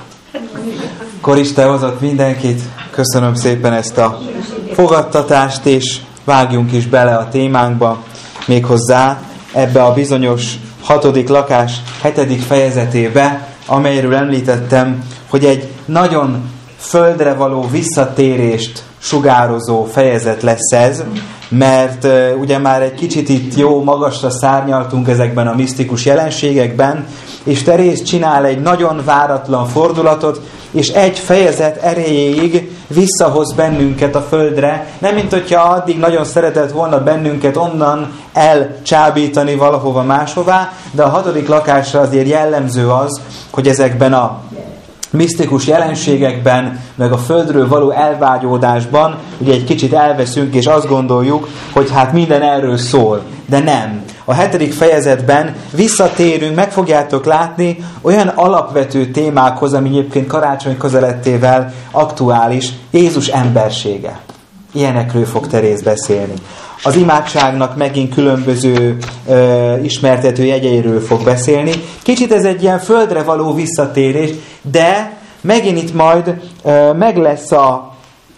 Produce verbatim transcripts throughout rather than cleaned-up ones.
Koriste hozott mindenkit. Köszönöm szépen ezt a fogadtatást, és vágjunk is bele a témánkba, méghozzá ebbe a bizonyos hatodik lakás hetedik fejezetébe, amelyről említettem, hogy egy nagyon földre való visszatérést sugározó fejezet lesz ez, mert uh, ugye már egy kicsit itt jó magasra szárnyaltunk ezekben a misztikus jelenségekben, és Teréz csinál egy nagyon váratlan fordulatot, és egy fejezet erejéig visszahoz bennünket a földre, nem mint hogyha addig nagyon szeretett volna bennünket onnan elcsábítani valahova máshová, de a hatodik lakásra azért jellemző az, hogy ezekben a misztikus jelenségekben, meg a földről való elvágyódásban ugye egy kicsit elveszünk, és azt gondoljuk, hogy hát minden erről szól. De nem. A hetedik fejezetben visszatérünk, meg fogjátok látni olyan alapvető témákhoz, ami egyébként karácsony közelettével aktuális, Jézus embersége. Ilyenekről fog Teréz beszélni. Az imádságnak megint különböző ö, ismertető jegyeiről fog beszélni. Kicsit ez egy ilyen földre való visszatérés, de megint itt majd ö, meg lesz a,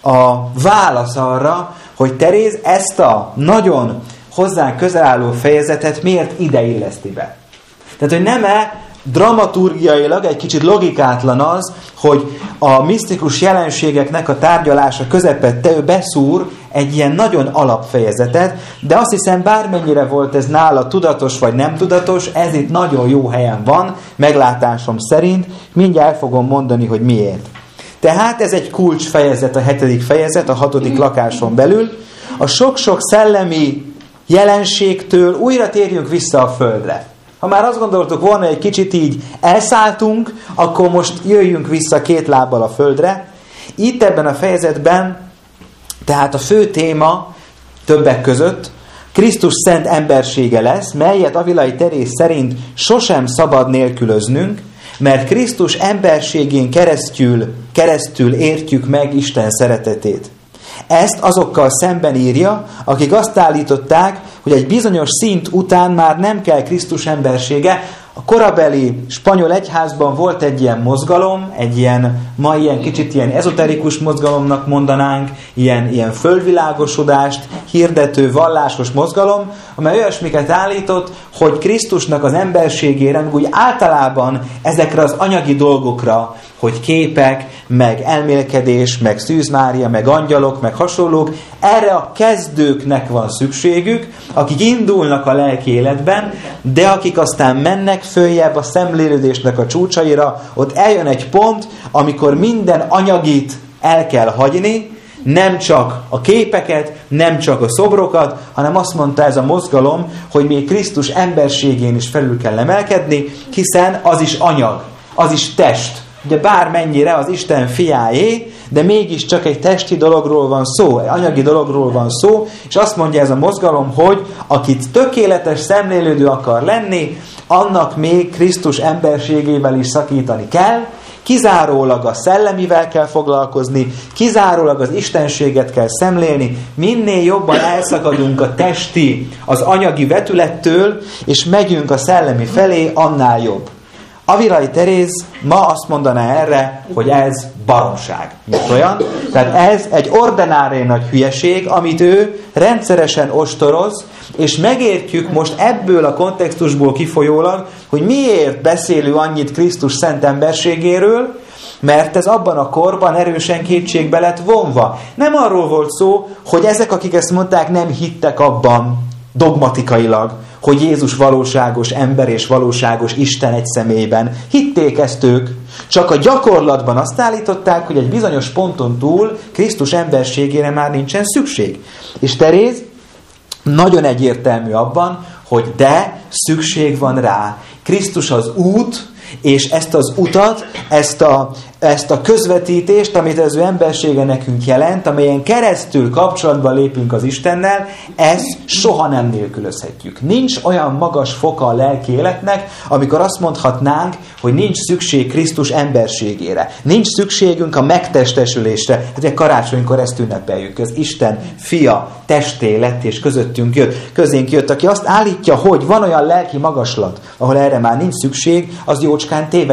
a válasz arra, hogy Teréz ezt a nagyon hozzánk közel álló fejezetet miért ide illeszti be. Tehát, hogy nem-e dramaturgiailag egy kicsit logikátlan az, hogy a misztikus jelenségeknek a tárgyalása közepette ő beszúr egy ilyen nagyon alapfejezetet, de azt hiszem bármennyire volt ez nála tudatos vagy nem tudatos, ez itt nagyon jó helyen van, meglátásom szerint, mindjárt el fogom mondani, hogy miért. Tehát ez egy kulcsfejezet, a hetedik fejezet, a hatodik lakáson belül. A sok-sok szellemi jelenségtől újra térjünk vissza a földre. Ha már azt gondoltuk volna, hogy egy kicsit így elszálltunk, akkor most jöjjünk vissza két lábbal a földre. Itt ebben a fejezetben, tehát a fő téma többek között Krisztus szent embersége lesz, melyet Avilai Teréz szerint sosem szabad nélkülöznünk, mert Krisztus emberségén keresztül, keresztül értjük meg Isten szeretetét. Ezt azokkal szemben írja, akik azt állították, hogy egy bizonyos szint után már nem kell Krisztus embersége. A korabeli spanyol egyházban volt egy ilyen mozgalom, egy ilyen, ma ilyen kicsit ilyen ezoterikus mozgalomnak mondanánk, ilyen, ilyen fölvilágosodást hirdető vallásos mozgalom, amely olyasmiket állított, hogy Krisztusnak az emberségére, meg úgy általában ezekre az anyagi dolgokra, hogy képek, meg elmélkedés, meg Szűz Mária, meg angyalok, meg hasonlók, erre a kezdőknek van szükségük, akik indulnak a lelki életben, de akik aztán mennek följebb a szemlélődésnek a csúcsaira, ott eljön egy pont, amikor minden anyagit el kell hagyni, nem csak a képeket, nem csak a szobrokat, hanem azt mondta ez a mozgalom, hogy még Krisztus emberségén is felül kell emelkedni, hiszen az is anyag, az is test. Ugye bármennyire az Isten fiáé, de mégiscsak egy testi dologról van szó, egy anyagi dologról van szó, és azt mondja ez a mozgalom, hogy akit tökéletes szemlélődő akar lenni, annak még Krisztus emberségével is szakítani kell, kizárólag a szellemivel kell foglalkozni, kizárólag az istenséget kell szemlélni, minél jobban elszakadunk a testi, az anyagi vetülettől, és megyünk a szellemi felé, annál jobb. Avilai Teréz ma azt mondaná erre, hogy ez baromság. Mint olyan. Tehát ez egy ordinári nagy hülyeség, amit ő rendszeresen ostoroz, és megértjük most ebből a kontextusból kifolyólag, hogy miért beszélő annyit Krisztus szent emberségéről, mert ez abban a korban erősen kétségbe lett vonva. Nem arról volt szó, hogy ezek, akik ezt mondták, nem hittek abban dogmatikailag, hogy Jézus valóságos ember és valóságos Isten egy személyben. Hitték ezt ők, csak a gyakorlatban azt állították, hogy egy bizonyos ponton túl Krisztus emberségére már nincsen szükség. És Teréz nagyon egyértelmű abban, hogy de szükség van rá. Krisztus az út, és ezt az utat, ezt a, ezt a közvetítést, amit az ő embersége nekünk jelent, amelyen keresztül kapcsolatba lépünk az Istennel, ezt soha nem nélkülözhetjük. Nincs olyan magas foka a lelki életnek, amikor azt mondhatnánk, hogy nincs szükség Krisztus emberségére. Nincs szükségünk a megtestesülésre. Hát ugye karácsonykor ezt ünnepeljük. Az Isten fia testé lett és közöttünk jött, közénk jött, aki azt állítja, hogy van olyan lelki magaslat, ahol erre már nincs szükség, az jócskán téved.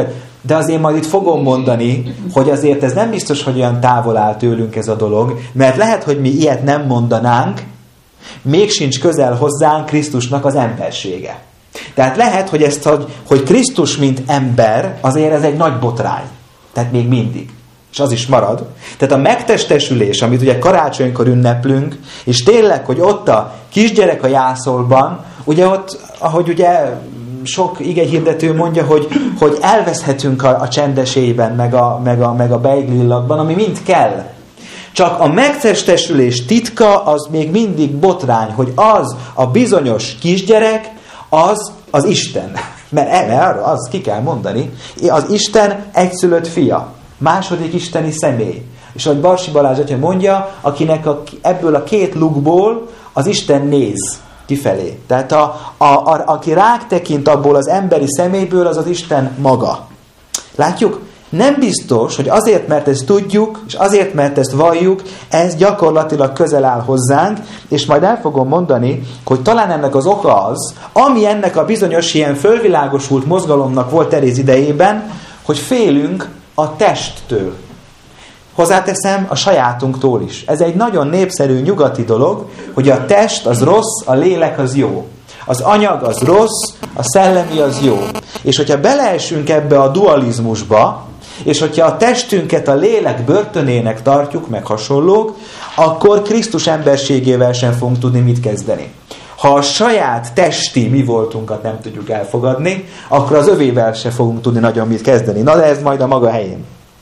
De azért majd itt fogom mondani, hogy azért ez nem biztos, hogy olyan távol áll tőlünk ez a dolog, mert lehet, hogy mi ilyet nem mondanánk, még sincs közel hozzánk Krisztusnak az embersége. Tehát lehet, hogy ezt, hogy, hogy Krisztus mint ember, azért ez egy nagy botrány. Tehát még mindig. És az is marad. Tehát a megtestesülés, amit ugye karácsonykor ünneplünk, és tényleg, hogy ott a kisgyerek a jászolban, ugye ott, ahogy ugye sok igehirdető mondja, hogy, hogy elveszhetünk a, a csendesében, meg a, meg a, meg a beiglillakban, ami mind kell. Csak a megtestesülés titka az még mindig botrány, hogy az a bizonyos kisgyerek, az az Isten. Mert erre az ki kell mondani. Az Isten egyszülött fia. Második isteni személy. És ahogy Barsi Balázs atya mondja, akinek a, ebből a két lukból az Isten néz kifelé. Tehát a, a, a, aki rák tekint abból az emberi személyből, az az Isten maga. Látjuk? Nem biztos, hogy azért, mert ezt tudjuk, és azért, mert ezt valljuk, ez gyakorlatilag közel áll hozzánk, és majd el fogom mondani, hogy talán ennek az oka az, ami ennek a bizonyos ilyen fölvilágosult mozgalomnak volt Teréz idejében, hogy félünk a testtől. Hozzáteszem, a sajátunktól is. Ez egy nagyon népszerű nyugati dolog, hogy a test az rossz, a lélek az jó. Az anyag az rossz, a szellemi az jó. És hogyha beleesünk ebbe a dualizmusba, és hogyha a testünket a lélek börtönének tartjuk, meg hasonlók, akkor Krisztus emberségével sem fogunk tudni mit kezdeni. Ha a saját testi mi voltunkat nem tudjuk elfogadni, akkor az övével se fogunk tudni nagyon mit kezdeni. Na de ez majd a maga helyén.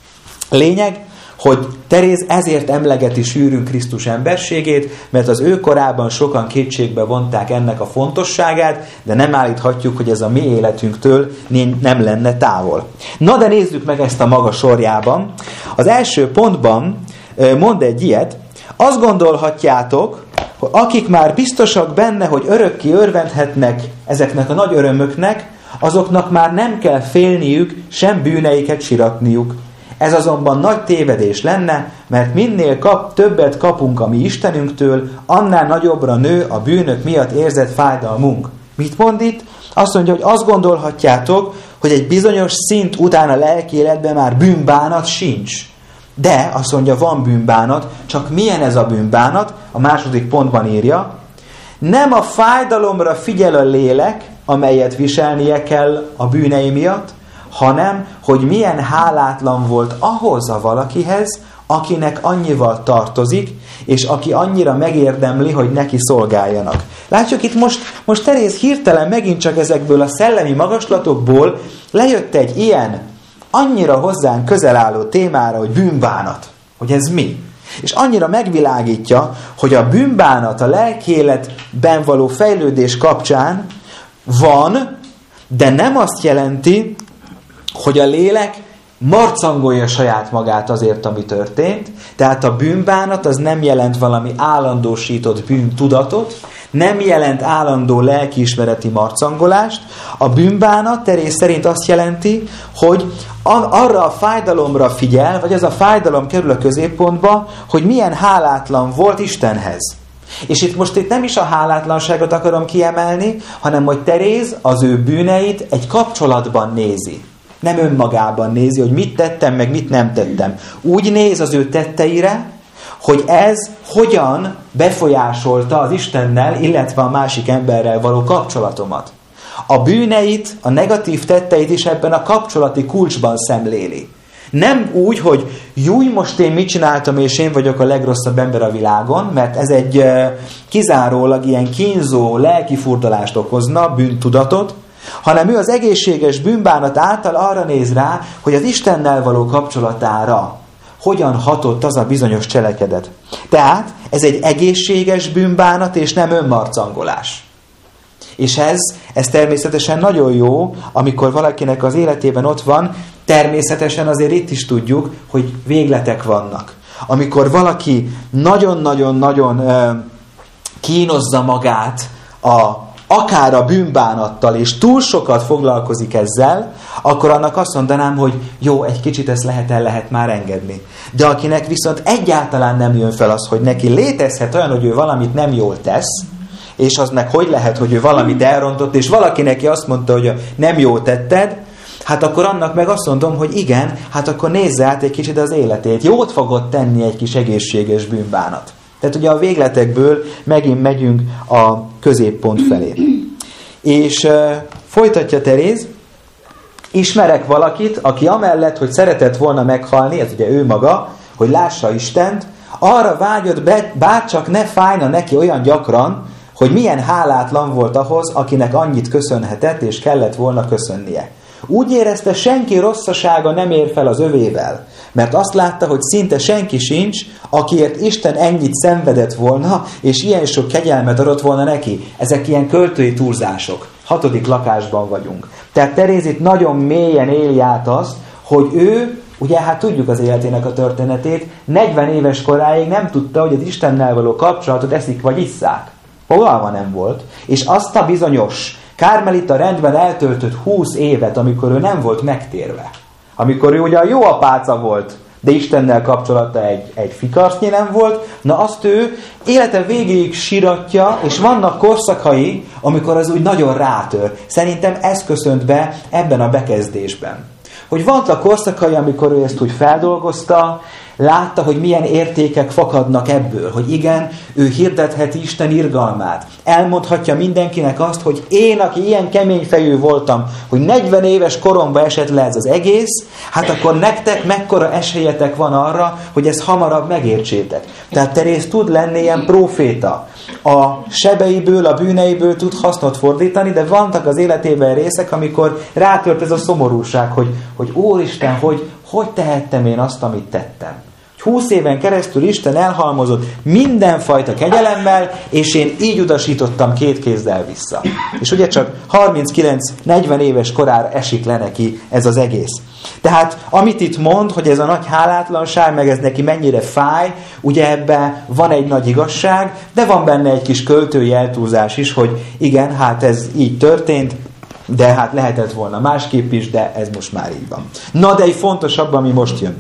Lényeg, hogy Teréz ezért emlegeti sűrűn Krisztus emberségét, mert az ő korában sokan kétségbe vonták ennek a fontosságát, de nem állíthatjuk, hogy ez a mi életünktől nem lenne távol. Na de nézzük meg ezt a maga sorjában. Az első pontban mond egy ilyet, azt gondolhatjátok, hogy akik már biztosak benne, hogy örökké örvendhetnek ezeknek a nagy örömöknek, azoknak már nem kell félniük, sem bűneiket siratniuk. Ez azonban nagy tévedés lenne, mert minél kap, többet kapunk a mi Istenünktől, annál nagyobbra nő a bűnök miatt érzett fájdalmunk. Mit mond itt? Azt mondja, hogy azt gondolhatjátok, hogy egy bizonyos szint után a lelki életben már bűnbánat sincs. De, azt mondja, van bűnbánat, csak milyen ez a bűnbánat? A második pontban írja, nem a fájdalomra figyel a lélek, amelyet viselnie kell a bűnei miatt, hanem, hogy milyen hálátlan volt ahhoz a valakihez, akinek annyival tartozik, és aki annyira megérdemli, hogy neki szolgáljanak. Látjuk itt most, most Teréz hirtelen megint csak ezekből a szellemi magaslatokból lejött egy ilyen, annyira hozzánk közel álló témára, hogy bűnbánat. Hogy ez mi? És annyira megvilágítja, hogy a bűnbánat a lelkiéletben való fejlődés kapcsán van, de nem azt jelenti, hogy a lélek marcangolja saját magát azért, ami történt. Tehát a bűnbánat az nem jelent valami állandósított bűntudatot, nem jelent állandó lelkiismereti marcangolást. A bűnbánat Teréz szerint azt jelenti, hogy arra a fájdalomra figyel, vagy az a fájdalom kerül a középpontba, hogy milyen hálátlan volt Istenhez. És itt most itt nem is a hálátlanságot akarom kiemelni, hanem hogy Teréz az ő bűneit egy kapcsolatban nézi. Nem önmagában nézi, hogy mit tettem, meg mit nem tettem. Úgy néz az ő tetteire, hogy ez hogyan befolyásolta az Istennel, illetve a másik emberrel való kapcsolatomat. A bűneit, a negatív tetteit is ebben a kapcsolati kulcsban szemléli. Nem úgy, hogy júj, most én mit csináltam, és én vagyok a legrosszabb ember a világon, mert ez egy uh, kizárólag ilyen kínzó lelkifurdalást okozna, bűntudatot, hanem ő az egészséges bűnbánat által arra néz rá, hogy az Istennel való kapcsolatára hogyan hatott az a bizonyos cselekedet. Tehát ez egy egészséges bűnbánat, és nem önmarcangolás. És ez, ez természetesen nagyon jó, amikor valakinek az életében ott van, természetesen azért itt is tudjuk, hogy végletek vannak. Amikor valaki nagyon-nagyon-nagyon uh, kínozza magát a akár a bűnbánattal, és túl sokat foglalkozik ezzel, akkor annak azt mondanám, hogy jó, egy kicsit ezt lehet el lehet már engedni. De akinek viszont egyáltalán nem jön fel az, hogy neki létezhet olyan, hogy ő valamit nem jól tesz, és az meg hogy lehet, hogy ő valamit elrontott, és valaki neki azt mondta, hogy nem jól tetted, Hát akkor annak meg azt mondom, hogy igen, hát akkor nézze át egy kicsit az életét. Jót fogod tenni egy kis egészséges bűnbánat. Tehát ugye a végletekből megint megyünk a középpont felé. És uh, folytatja Teréz, ismerek valakit, aki amellett, hogy szeretett volna meghalni, ez ugye ő maga, hogy lássa Istent, arra vágyott, be, bárcsak ne fájna neki olyan gyakran, hogy milyen hálátlan volt ahhoz, akinek annyit köszönhetett, és kellett volna köszönnie. Úgy érezte, senki rosszasága nem ér fel az övével, mert azt látta, hogy szinte senki sincs, akiért Isten ennyit szenvedett volna, és ilyen sok kegyelmet adott volna neki. Ezek ilyen költői túlzások. Hatodik lakásban vagyunk. Tehát Teréz itt nagyon mélyen éli át azt, hogy ő, ugye hát tudjuk az életének a történetét, negyven éves koráig nem tudta, hogy az Istennel való kapcsolatot eszik vagy isszák. Fogalma nem volt. És azt a bizonyos kármelita rendben eltöltött húsz évet, amikor ő nem volt megtérve. Amikor ő ugye a jó apáca volt, de Istennel kapcsolata egy, egy fikarsznyi nem volt, na azt ő élete végéig síratja, és vannak korszakai, amikor az úgy nagyon rátör. Szerintem ez köszönt be ebben a bekezdésben. Hogy vannak korszakai, amikor ő ezt úgy feldolgozta, látta, hogy milyen értékek fakadnak ebből, hogy igen, ő hirdetheti Isten irgalmát. Elmondhatja mindenkinek azt, hogy én, aki ilyen keményfejű voltam, hogy negyven éves koromba esett le ez az egész, hát akkor nektek mekkora esélyetek van arra, hogy ezt hamarabb megértsétek. Tehát Teréz tud lenni ilyen próféta. A sebeiből, a bűneiből tud hasznot fordítani, de vannak az életében részek, amikor rátört ez a szomorúság, hogy, hogy Úristen, hogy, hogy tehettem én azt, amit tettem. húsz éven keresztül Isten elhalmozott mindenfajta kegyelemmel, és én így utasítottam két kézzel vissza. És ugye csak harminckilenc-negyven éves korára esik le neki ez az egész. Tehát amit itt mond, hogy ez a nagy hálátlanság, meg ez neki mennyire fáj, ugye ebben van egy nagy igazság, de van benne egy kis költői eltúlzás is, hogy igen, hát ez így történt, de hát lehetett volna másképp is, de ez most már így van. Na, de egy fontosabb, ami most jön.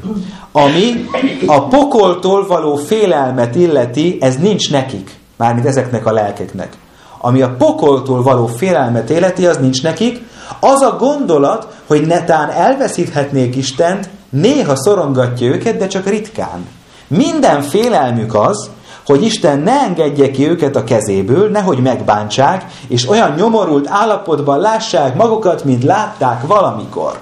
Ami a pokoltól való félelmet illeti, ez nincs nekik, mármint ezeknek a lelkeknek. Ami a pokoltól való félelmet illeti, az nincs nekik. Az a gondolat, hogy netán elveszíthetnék Istent, néha szorongatja őket, de csak ritkán. Minden félelmük az, hogy Isten ne engedje ki őket a kezéből, nehogy megbántsák, és olyan nyomorult állapotban lássák magukat, mint látták valamikor.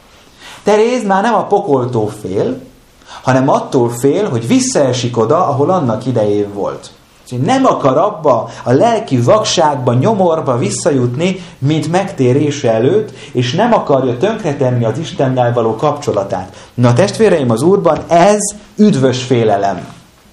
Teréz már nem a pokoltól fél, hanem attól fél, hogy visszaesik oda, ahol annak idején volt. Nem akar abba a lelki vakságba, nyomorba visszajutni, mint megtérése előtt, és nem akarja tönkretenni az Istennel való kapcsolatát. Na testvéreim az Úrban, ez üdvös félelem.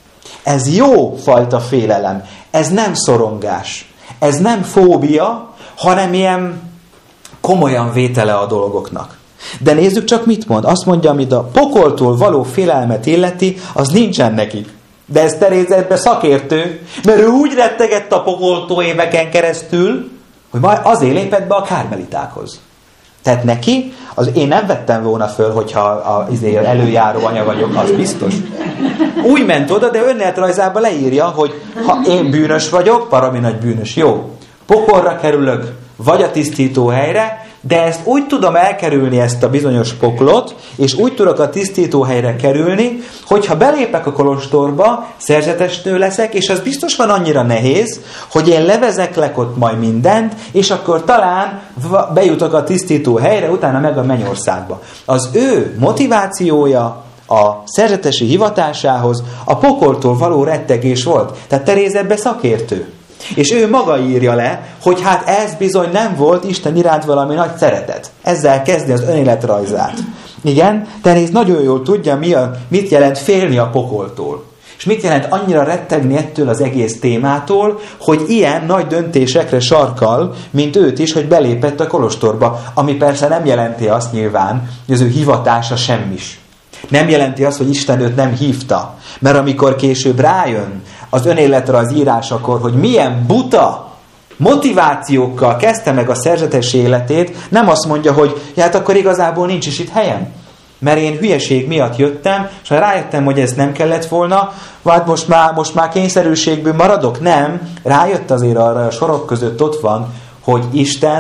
Ez jó fajta félelem. Ez nem szorongás. Ez nem fóbia, hanem ilyen komolyan vétele a dolgoknak. De nézzük csak mit mond. Azt mondja, amit a pokoltól való félelmet illeti, az nincsen nekik. De ez Teréz ebbe szakértő, mert ő úgy rettegett a pokoltól éveken keresztül, hogy majd azért lépett be a kármelitákhoz. Tehát neki, az én nem vettem volna föl, hogyha az előjáró anya vagyok, az biztos. Úgy ment oda, de önéletrajzában leírja, hogy ha én bűnös vagyok, parami nagy bűnös, jó, pokolra kerülök, vagy a tisztító helyre, de ezt úgy tudom elkerülni, ezt a bizonyos poklot, és úgy tudok a tisztító helyre kerülni, hogyha belépek a kolostorba, szerzetesnő leszek, és az biztos van annyira nehéz, hogy én levezeklek ott majd mindent, és akkor talán bejutok a tisztító helyre, utána meg a mennyországba. Az ő motivációja a szerzetesi hivatásához a pokoltól való rettegés volt. Tehát Teréz ebbe szakértő. És ő maga írja le, hogy hát ez bizony nem volt Isten iránt valami nagy szeretet. Ezzel kezdi az önéletrajzát. Igen, Teréz nagyon jól tudja, mi a, mit jelent félni a pokoltól. És mit jelent annyira rettegni ettől az egész témától, hogy ilyen nagy döntésekre sarkal, mint őt is, hogy belépett a kolostorba. Ami persze nem jelenti azt nyilván, hogy az ő hivatása semmis. Nem jelenti azt, hogy Isten őt nem hívta. Mert amikor később rájön az önéletrajz írásakor, hogy milyen buta motivációkkal kezdte meg a szerzetesi életét, nem azt mondja, hogy ja, hát akkor igazából nincs is itt helyem. Mert én hülyeség miatt jöttem, és ha rájöttem, hogy ez nem kellett volna, vagy most már, most már kényszerűségből maradok? Nem. Rájött azért arra, a sorok között ott van, hogy Isten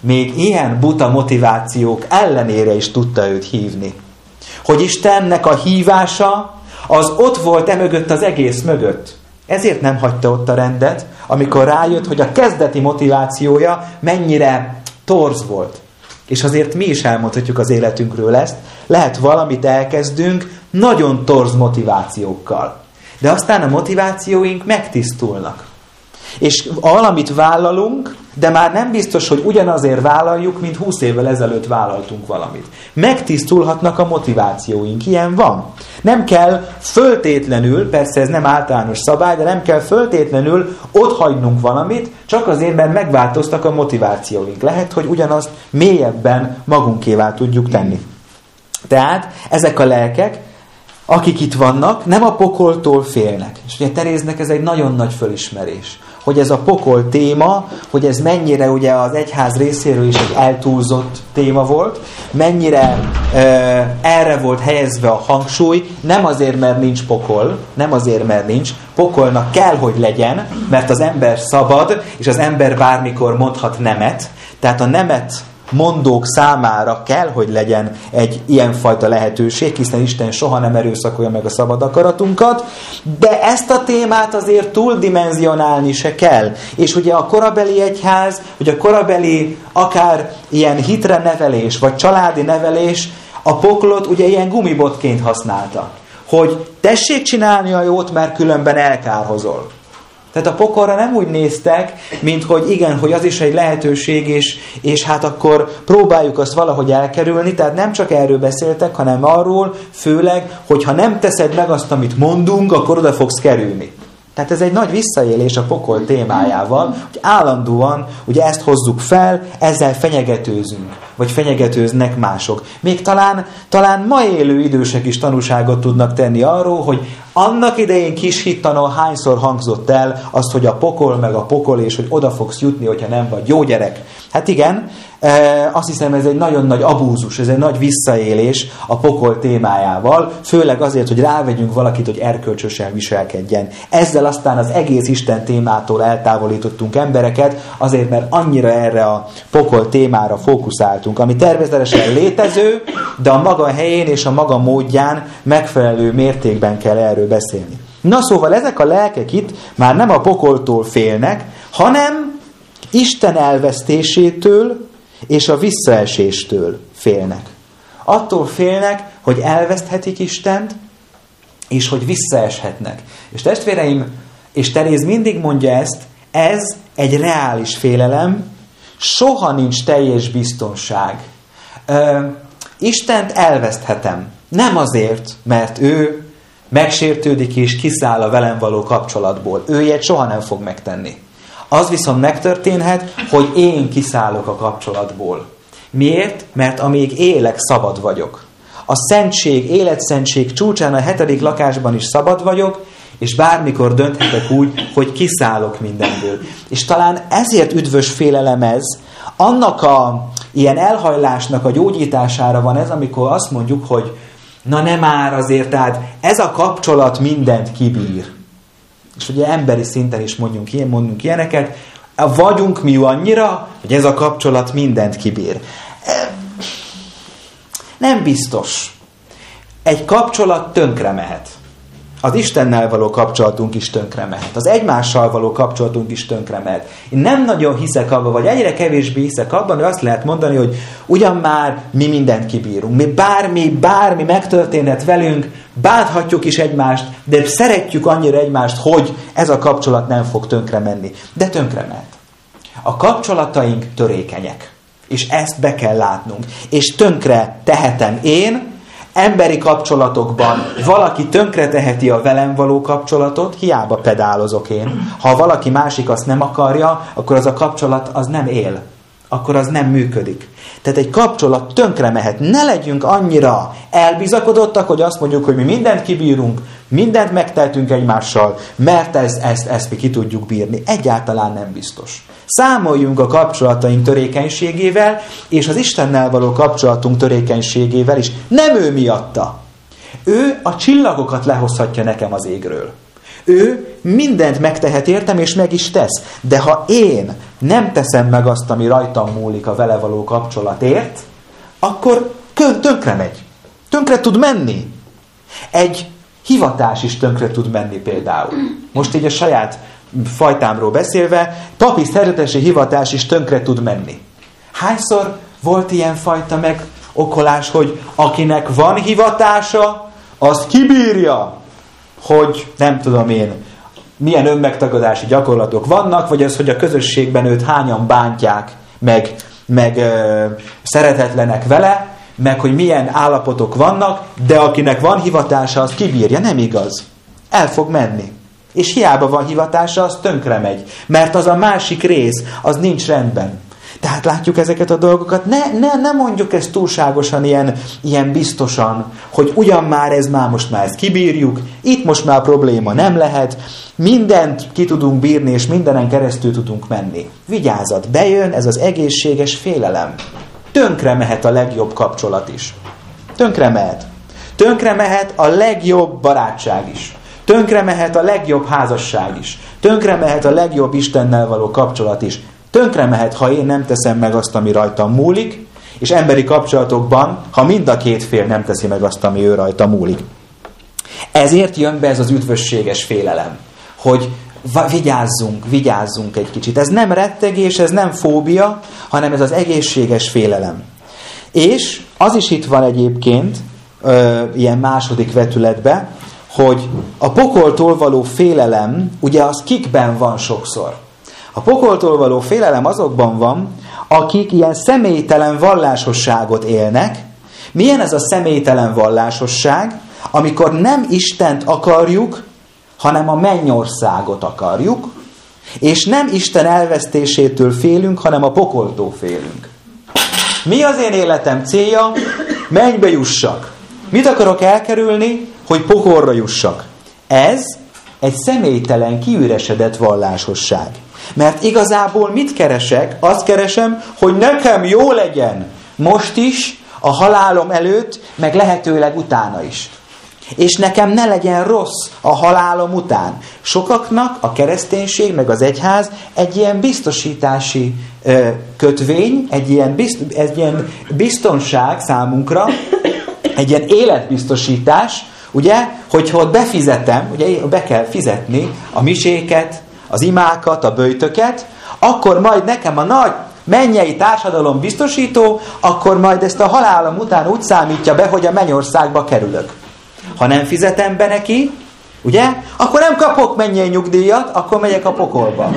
még ilyen buta motivációk ellenére is tudta őt hívni. Hogy Istennek a hívása az ott volt emögött az egész mögött. Ezért nem hagyta ott a rendet, amikor rájött, hogy a kezdeti motivációja mennyire torz volt. És azért mi is elmondhatjuk az életünkről ezt. Lehet valamit elkezdünk nagyon torz motivációkkal. De aztán a motivációink megtisztulnak. És valamit vállalunk, de már nem biztos, hogy ugyanazért vállaljuk, mint húsz évvel ezelőtt vállaltunk valamit. Megtisztulhatnak a motivációink. Ilyen van. Nem kell föltétlenül, persze ez nem általános szabály, de nem kell föltétlenül otthagynunk valamit, csak azért, mert megváltoztak a motivációink. Lehet, hogy ugyanazt mélyebben magunkévá tudjuk tenni. Tehát ezek a lelkek, akik itt vannak, nem a pokoltól félnek. És ugye Teréznek ez egy nagyon nagy fölismerés, hogy ez a pokol téma, hogy ez mennyire ugye az egyház részéről is egy eltúlzott téma volt, mennyire e, erre volt helyezve a hangsúly, nem azért, mert nincs pokol, nem azért, mert nincs, pokolnak kell, hogy legyen, mert az ember szabad, és az ember bármikor mondhat nemet, tehát a nemet mondók számára kell, hogy legyen egy ilyenfajta lehetőség, hiszen Isten soha nem erőszakolja meg a szabad akaratunkat, de ezt a témát azért túldimenzionálni se kell. És ugye a korabeli egyház, vagy a korabeli akár ilyen hitre nevelés, vagy családi nevelés a poklot ugye ilyen gumibotként használta. Hogy tessék csinálni a jót, mert különben elkárhozol. Tehát a pokolra nem úgy néztek, mint hogy igen, hogy az is egy lehetőség, és, és hát akkor próbáljuk azt valahogy elkerülni. Tehát nem csak erről beszéltek, hanem arról, főleg, hogy ha nem teszed meg azt, amit mondunk, akkor oda fogsz kerülni. Tehát ez egy nagy visszaélés a pokol témájával, hogy állandóan ugye ezt hozzuk fel, ezzel fenyegetőzünk, vagy fenyegetőznek mások. Még talán, talán ma élő idősek is tanúságot tudnak tenni arról, hogy annak idején kis hittanul hányszor hangzott el azt, hogy a pokol meg a pokol, és hogy oda fogsz jutni, hogyha nem vagy jó gyerek. Hát igen, e, azt hiszem ez egy nagyon nagy abúzus, ez egy nagy visszaélés a pokol témájával, főleg azért, hogy rávegyünk valakit, hogy erkölcsösen viselkedjen. Ezzel aztán az egész Isten témától eltávolítottunk embereket, azért, mert annyira erre a pokol témára fókuszáltunk, ami természetesen létező, de a maga helyén és a maga módján megfelelő mértékben kell erről beszélni. Na szóval ezek a lelkek itt már nem a pokoltól félnek, hanem Isten elvesztésétől és a visszaeséstől félnek. Attól félnek, hogy elveszthetik Istent, és hogy visszaeshetnek. És testvéreim, és Teréz mindig mondja ezt, ez egy reális félelem, soha nincs teljes biztonság. Ö, Istent elveszthetem. Nem azért, mert ő megsértődik és kiszáll a velem való kapcsolatból. Ő ilyet soha nem fog megtenni. Az viszont megtörténhet, hogy én kiszállok a kapcsolatból. Miért? Mert amíg élek, szabad vagyok. A szentség, életszentség csúcsán a hetedik lakásban is szabad vagyok, és bármikor dönthetek úgy, hogy kiszállok mindenből. És talán ezért üdvös félelem ez, annak a ilyen elhajlásnak a gyógyítására van ez, amikor azt mondjuk, hogy na nem már azért, tehát ez a kapcsolat mindent kibír. És ugye emberi szinten is mondjunk, ilyen, mondunk ilyeneket, vagyunk mi annyira, hogy ez a kapcsolat mindent kibír. Nem biztos. Egy kapcsolat tönkre mehet. Az Istennel való kapcsolatunk is tönkre mehet. Az egymással való kapcsolatunk is tönkre mehet. Én nem nagyon hiszek abban, vagy egyre kevésbé hiszek abban, hogy azt lehet mondani, hogy ugyan már mi mindent kibírunk. Mi bármi, bármi megtörténhet velünk, bánthatjuk is egymást, de szeretjük annyira egymást, hogy ez a kapcsolat nem fog tönkre menni. De tönkre mehet. A kapcsolataink törékenyek. És ezt be kell látnunk. És tönkre tehetem én, emberi kapcsolatokban valaki tönkre teheti a velem való kapcsolatot, hiába pedálozok én. Ha valaki másik azt nem akarja, akkor az a kapcsolat az nem él. Akkor az nem működik. Tehát egy kapcsolat tönkre mehet. Ne legyünk annyira elbizakodottak, hogy azt mondjuk, hogy mi mindent kibírunk, mindent megtehetünk egymással, mert ezt, ezt, ezt mi ki tudjuk bírni. Egyáltalán nem biztos. Számoljunk a kapcsolataink törékenységével, és az Istennel való kapcsolatunk törékenységével is. Nem ő miatta. Ő a csillagokat lehozhatja nekem az égről. Ő mindent megtehet értem, és meg is tesz. De ha én nem teszem meg azt, ami rajtam múlik a vele való kapcsolatért, akkor tönkre megy. Tönkre tud menni. Egy hivatás is tönkre tud menni például. Most így a saját fajtámról beszélve, papi szeretesi hivatás is tönkre tud menni. Hányszor volt ilyen fajta megokolás, hogy akinek van hivatása, az kibírja, hogy nem tudom én, milyen önmegtagadási gyakorlatok vannak, vagy az, hogy a közösségben őt hányan bántják, meg, meg ö, szeretetlenek vele, meg hogy milyen állapotok vannak, de akinek van hivatása, az kibírja. Nem igaz. El fog menni. És hiába van hivatása, az tönkre megy. Mert az a másik rész, az nincs rendben. Tehát látjuk ezeket a dolgokat. Ne, ne, ne mondjuk ezt túlságosan ilyen, ilyen biztosan, hogy ugyan már ez már most már ezt kibírjuk, itt most már probléma nem lehet, mindent ki tudunk bírni, és mindenen keresztül tudunk menni. Vigyázat, bejön ez az egészséges félelem. Tönkre mehet a legjobb kapcsolat is. Tönkre mehet. Tönkre mehet a legjobb barátság is. Tönkre mehet a legjobb házasság is. Tönkre mehet a legjobb Istennel való kapcsolat is. Tönkre mehet, ha én nem teszem meg azt, ami rajtam múlik, és emberi kapcsolatokban, ha mind a két fél nem teszi meg azt, ami ő rajta múlik. Ezért jön be ez az üdvösséges félelem, hogy vigyázzunk, vigyázzunk egy kicsit. Ez nem rettegés, ez nem fóbia, hanem ez az egészséges félelem. És az is itt van egyébként, ö, ilyen második vetületben, hogy a pokoltól való félelem, ugye az kikben van sokszor. A pokoltól való félelem azokban van, akik ilyen személytelen vallásosságot élnek. Milyen ez a személytelen vallásosság? Amikor nem Istent akarjuk, hanem a mennyországot akarjuk, és nem Isten elvesztésétől félünk, hanem a pokoltól félünk. Mi az én életem célja? Mennybe jussak. Mit akarok elkerülni? Hogy pokolra jussak. Ez egy személytelen, kiüresedett vallásosság. Mert igazából mit keresek? Azt keresem, hogy nekem jó legyen most is, a halálom előtt, meg lehetőleg utána is. És nekem ne legyen rossz a halálom után. Sokaknak a kereszténység, meg az egyház egy ilyen biztosítási ö, kötvény, egy ilyen, bizt, egy ilyen biztonság számunkra, egy ilyen életbiztosítás, ugye, hogyha ott befizetem, ugye be kell fizetni a miséket, az imákat, a böjtöket, akkor majd nekem a nagy mennyei társadalom biztosító, akkor majd ezt a halálom után úgy számítja be, hogy a mennyországba kerülök. Ha nem fizetem be neki, ugye, akkor nem kapok mennyei nyugdíjat, akkor megyek a pokolba.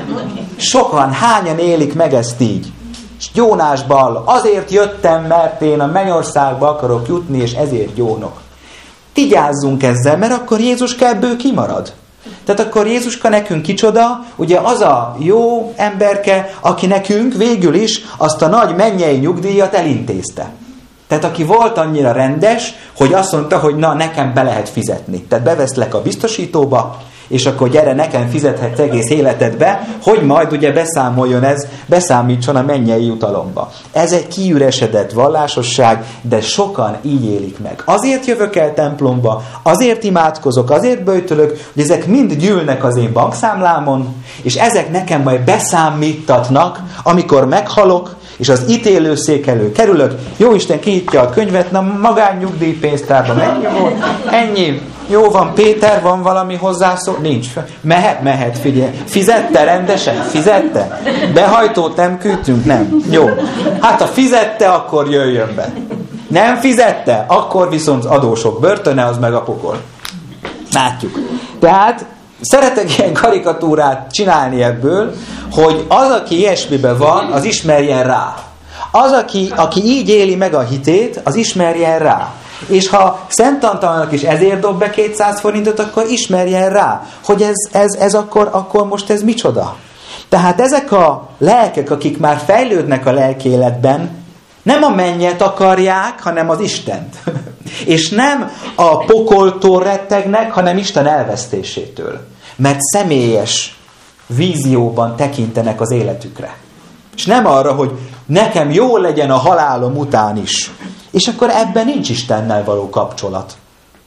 Sokan, hányan élik meg ezt így? És gyónásban, azért jöttem, mert én a mennyországba akarok jutni, és ezért gyónok. Vigyázzunk ezzel, mert akkor Jézuska ebből kimarad. Tehát akkor Jézuska nekünk kicsoda, ugye az a jó emberke, aki nekünk végül is azt a nagy mennyei nyugdíjat elintézte. Tehát aki volt annyira rendes, hogy azt mondta, hogy na, nekem be lehet fizetni. Tehát beveszlek a biztosítóba, és akkor gyere, nekem fizethetsz egész életedbe, hogy majd ugye beszámoljon ez, beszámítson a mennyei jutalomba. Ez egy kiüresedett vallásosság, de sokan így élik meg. Azért jövök el templomba, azért imádkozok, azért böjtölök, hogy ezek mind gyűlnek az én bankszámlámon, és ezek nekem majd beszámítatnak, amikor meghalok, és az ítélőszék elő kerülök, jóisten kinyitja a könyvet, na magánnyugdíjpénztárban mennyi volt? Ennyi. Jó van, Péter, van valami hozzászó? Nincs. Mehet, mehet, figyelj. Fizette rendesen? Fizette? Behajtót nem küldtünk? Nem. Jó. Hát ha fizette, akkor jöjjön be. Nem fizette? Akkor viszont adósok börtöne, az meg a pokol. Látjuk. Tehát szeretek ilyen karikatúrát csinálni ebből, hogy az, aki ilyesmiben van, az ismerjen rá. Az, aki, aki így éli meg a hitét, az ismerjen rá. És ha Szent Antalnak is ezért dob be kétszáz forintot, akkor ismerjen rá, hogy ez, ez, ez akkor, akkor most ez micsoda. Tehát ezek a lelkek, akik már fejlődnek a lelkéletben, nem a mennyet akarják, hanem az Istent. És nem a pokoltól rettegnek, hanem Isten elvesztésétől. Mert személyes vízióban tekintenek az életükre. És nem arra, hogy nekem jó legyen a halálom után is. És akkor ebben nincs Istennel való kapcsolat.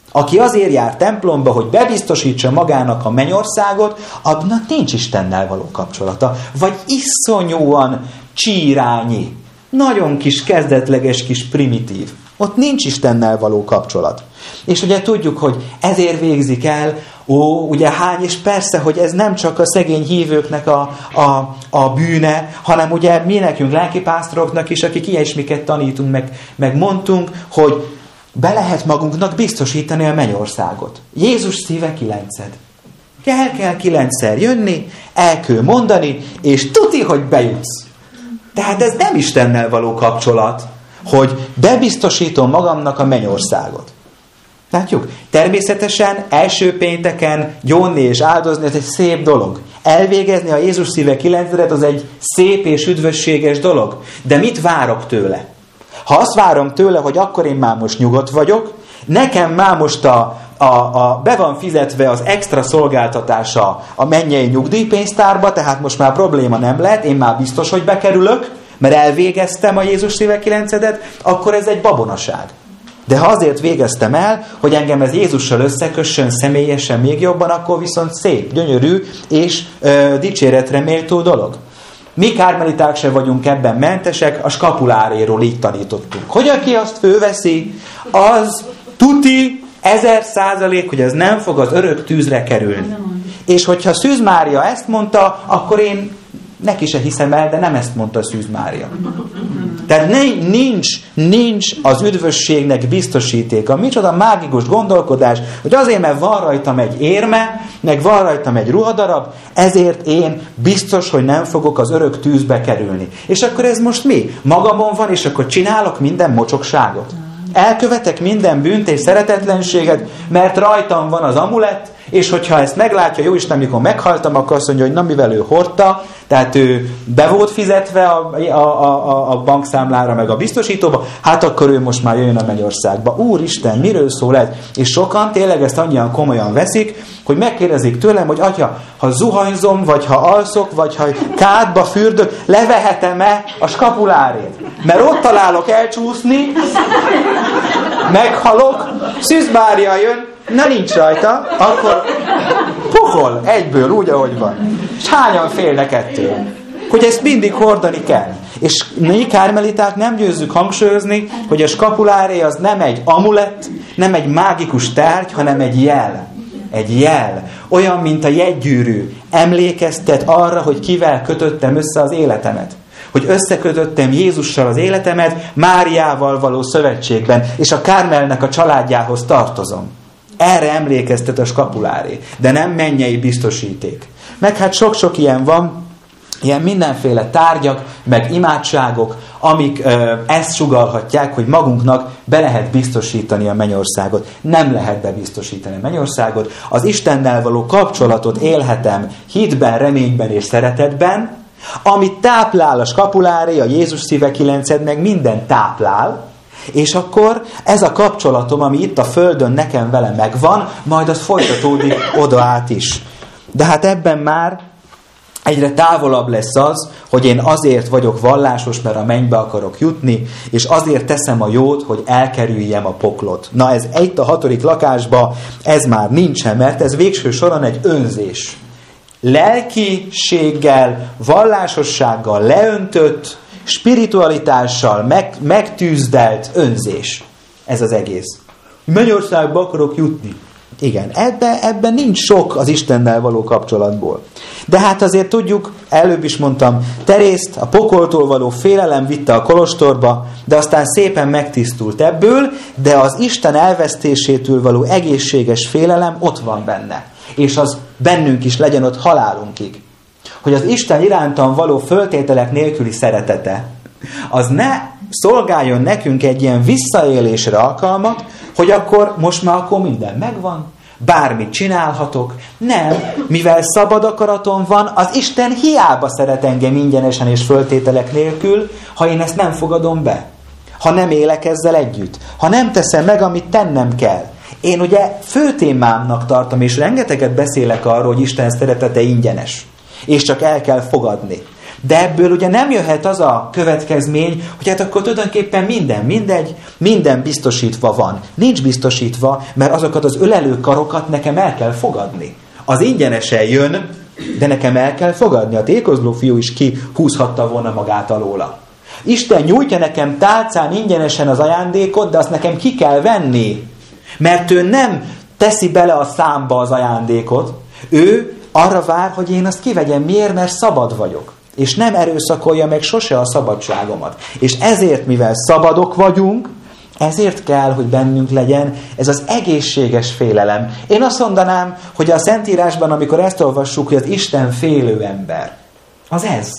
Aki azért jár templomba, hogy bebiztosítsa magának a mennyországot, annak nincs Istennel való kapcsolata. Vagy iszonyúan csírányi, nagyon kis, kezdetleges, kis primitív. Ott nincs Istennel való kapcsolat. És ugye tudjuk, hogy ezért végzik el, ó, ugye hány, és persze, hogy ez nem csak a szegény hívőknek a, a, a bűne, hanem ugye mi nekünk, lelkipásztoroknak is, akik ilyesmiket tanítunk, meg, meg mondtunk, hogy be lehet magunknak biztosítani a mennyországot. Jézus szíve kilenced. El kell kilencszer jönni, el kell mondani, és tuti, hogy bejutsz. Tehát ez nem Istennel való kapcsolat, hogy bebiztosítom magamnak a mennyországot. Látjuk? Természetesen első pénteken gyónni és áldozni, ez egy szép dolog. Elvégezni a Jézus szíve kilencedet, az egy szép és üdvösséges dolog. De mit várok tőle? Ha azt várom tőle, hogy akkor én már most nyugodt vagyok, nekem már most a, a, a, be van fizetve az extra szolgáltatása a mennyei nyugdíjpénztárba, tehát most már probléma nem lehet, én már biztos, hogy bekerülök, mert elvégeztem a Jézus szíve kilencedet, akkor ez egy babonaság. De ha azért végeztem el, hogy engem ez Jézussal összekössön személyesen még jobban, akkor viszont szép, gyönyörű és ö, dicséretre méltó dolog. Mi kármeliták se vagyunk ebben mentesek, a skapuláréról így tanítottunk. Hogy aki azt fölveszi, az tuti ezer százalék, hogy ez nem fog az örök tűzre kerülni. És hogyha Szűz Mária ezt mondta, akkor én neki se hiszem el, de nem ezt mondta Szűz Mária. Tehát nincs, nincs az üdvösségnek biztosítéka. Micsoda mágikus gondolkodás, hogy azért, mert van rajtam egy érme, meg van rajtam egy ruhadarab, ezért én biztos, hogy nem fogok az örök tűzbe kerülni. És akkor ez most mi? Magamon van, és akkor csinálok minden mocsokságot. Elkövetek minden bűnt és szeretetlenséget, mert rajtam van az amulett, és hogyha ezt meglátja Jóisten, amikor meghaltam, akkor azt mondja, hogy na, mivel ő hordta, tehát ő be volt fizetve a, a, a, a bankszámlára, meg a biztosítóba, hát akkor ő most már jön a mennyországba. Úristen, miről szól ez? És sokan tényleg ezt annyian komolyan veszik, hogy megkérdezik tőlem, hogy atya, ha zuhanyzom, vagy ha alszok, vagy ha kádba fürdök, levehetem-e a skapulárét? Mert ott találok elcsúszni, meghalok, Szűz Mária jön, na nincs rajta, akkor pokol egyből, úgy, ahogy van. És hányan félnek ettől? Hogy ezt mindig hordani kell. És mi kármeliták nem győzzük hangsúlyozni, hogy a skapuláré az nem egy amulett, nem egy mágikus tárgy, hanem egy jel. Egy jel. Olyan, mint a jegygyűrű. Emlékeztet arra, hogy kivel kötöttem össze az életemet. Hogy összekötöttem Jézussal az életemet, Máriával való szövetségben, és a Kármelnek a családjához tartozom. Erre emlékeztet a skapuláré, de nem mennyei biztosíték. Meg hát sok-sok ilyen van, ilyen mindenféle tárgyak, meg imádságok, amik ö, ezt sugallhatják, hogy magunknak be lehet biztosítani a mennyországot. Nem lehet bebiztosítani a mennyországot. Az Istennel való kapcsolatot élhetem hitben, reményben és szeretetben, amit táplál a skapuláré, a Jézus szíve kilenced, meg minden táplál, és akkor ez a kapcsolatom, ami itt a földön nekem vele megvan, majd az folytatódik oda át is. De hát ebben már egyre távolabb lesz az, hogy én azért vagyok vallásos, mert a mennybe akarok jutni, és azért teszem a jót, hogy elkerüljem a poklot. Na ez itt a hatodik lakásban, ez már nincsen, mert ez végső soron egy önzés. Lelkiséggel, vallásossággal leöntött, spiritualitással meg, megtűzdelt önzés. Ez az egész. Mennyországba akarok jutni. Igen, ebben ebbe nincs sok az Istennel való kapcsolatból. De hát azért tudjuk, előbb is mondtam, Terészt a pokoltól való félelem vitte a kolostorba, de aztán szépen megtisztult ebből, de az Isten elvesztésétől való egészséges félelem ott van benne. És az bennünk is legyen ott halálunkig. Hogy az Isten irántan való föltételek nélküli szeretete, az ne szolgáljon nekünk egy ilyen visszaélésre alkalmat, hogy akkor most már akkor minden megvan, bármit csinálhatok. Nem, mivel szabad akaratom van, az Isten hiába szeret engem ingyenesen és föltételek nélkül, ha én ezt nem fogadom be. Ha nem élek ezzel együtt. Ha nem teszem meg, amit tennem kell. Én ugye főtémámnak tartom, és rengeteget beszélek arról, hogy Isten szeretete ingyenes. És csak el kell fogadni. De ebből ugye nem jöhet az a következmény, hogy hát akkor tulajdonképpen minden, mindegy, minden biztosítva van. Nincs biztosítva, mert azokat az ölelő karokat nekem el kell fogadni. Az ingyenesen jön, de nekem el kell fogadni. A tékozló fiú is kihúzhatta volna magát alóla. Isten nyújtja nekem tálcán ingyenesen az ajándékot, de azt nekem ki kell venni. Mert ő nem teszi bele a számba az ajándékot. Ő arra vár, hogy én azt kivegyem. Miért? Mert szabad vagyok. És nem erőszakolja meg sose a szabadságomat. És ezért, mivel szabadok vagyunk, ezért kell, hogy bennünk legyen ez az egészséges félelem. Én azt mondanám, hogy a Szentírásban, amikor ezt olvassuk, hogy az Isten félő ember, az ez.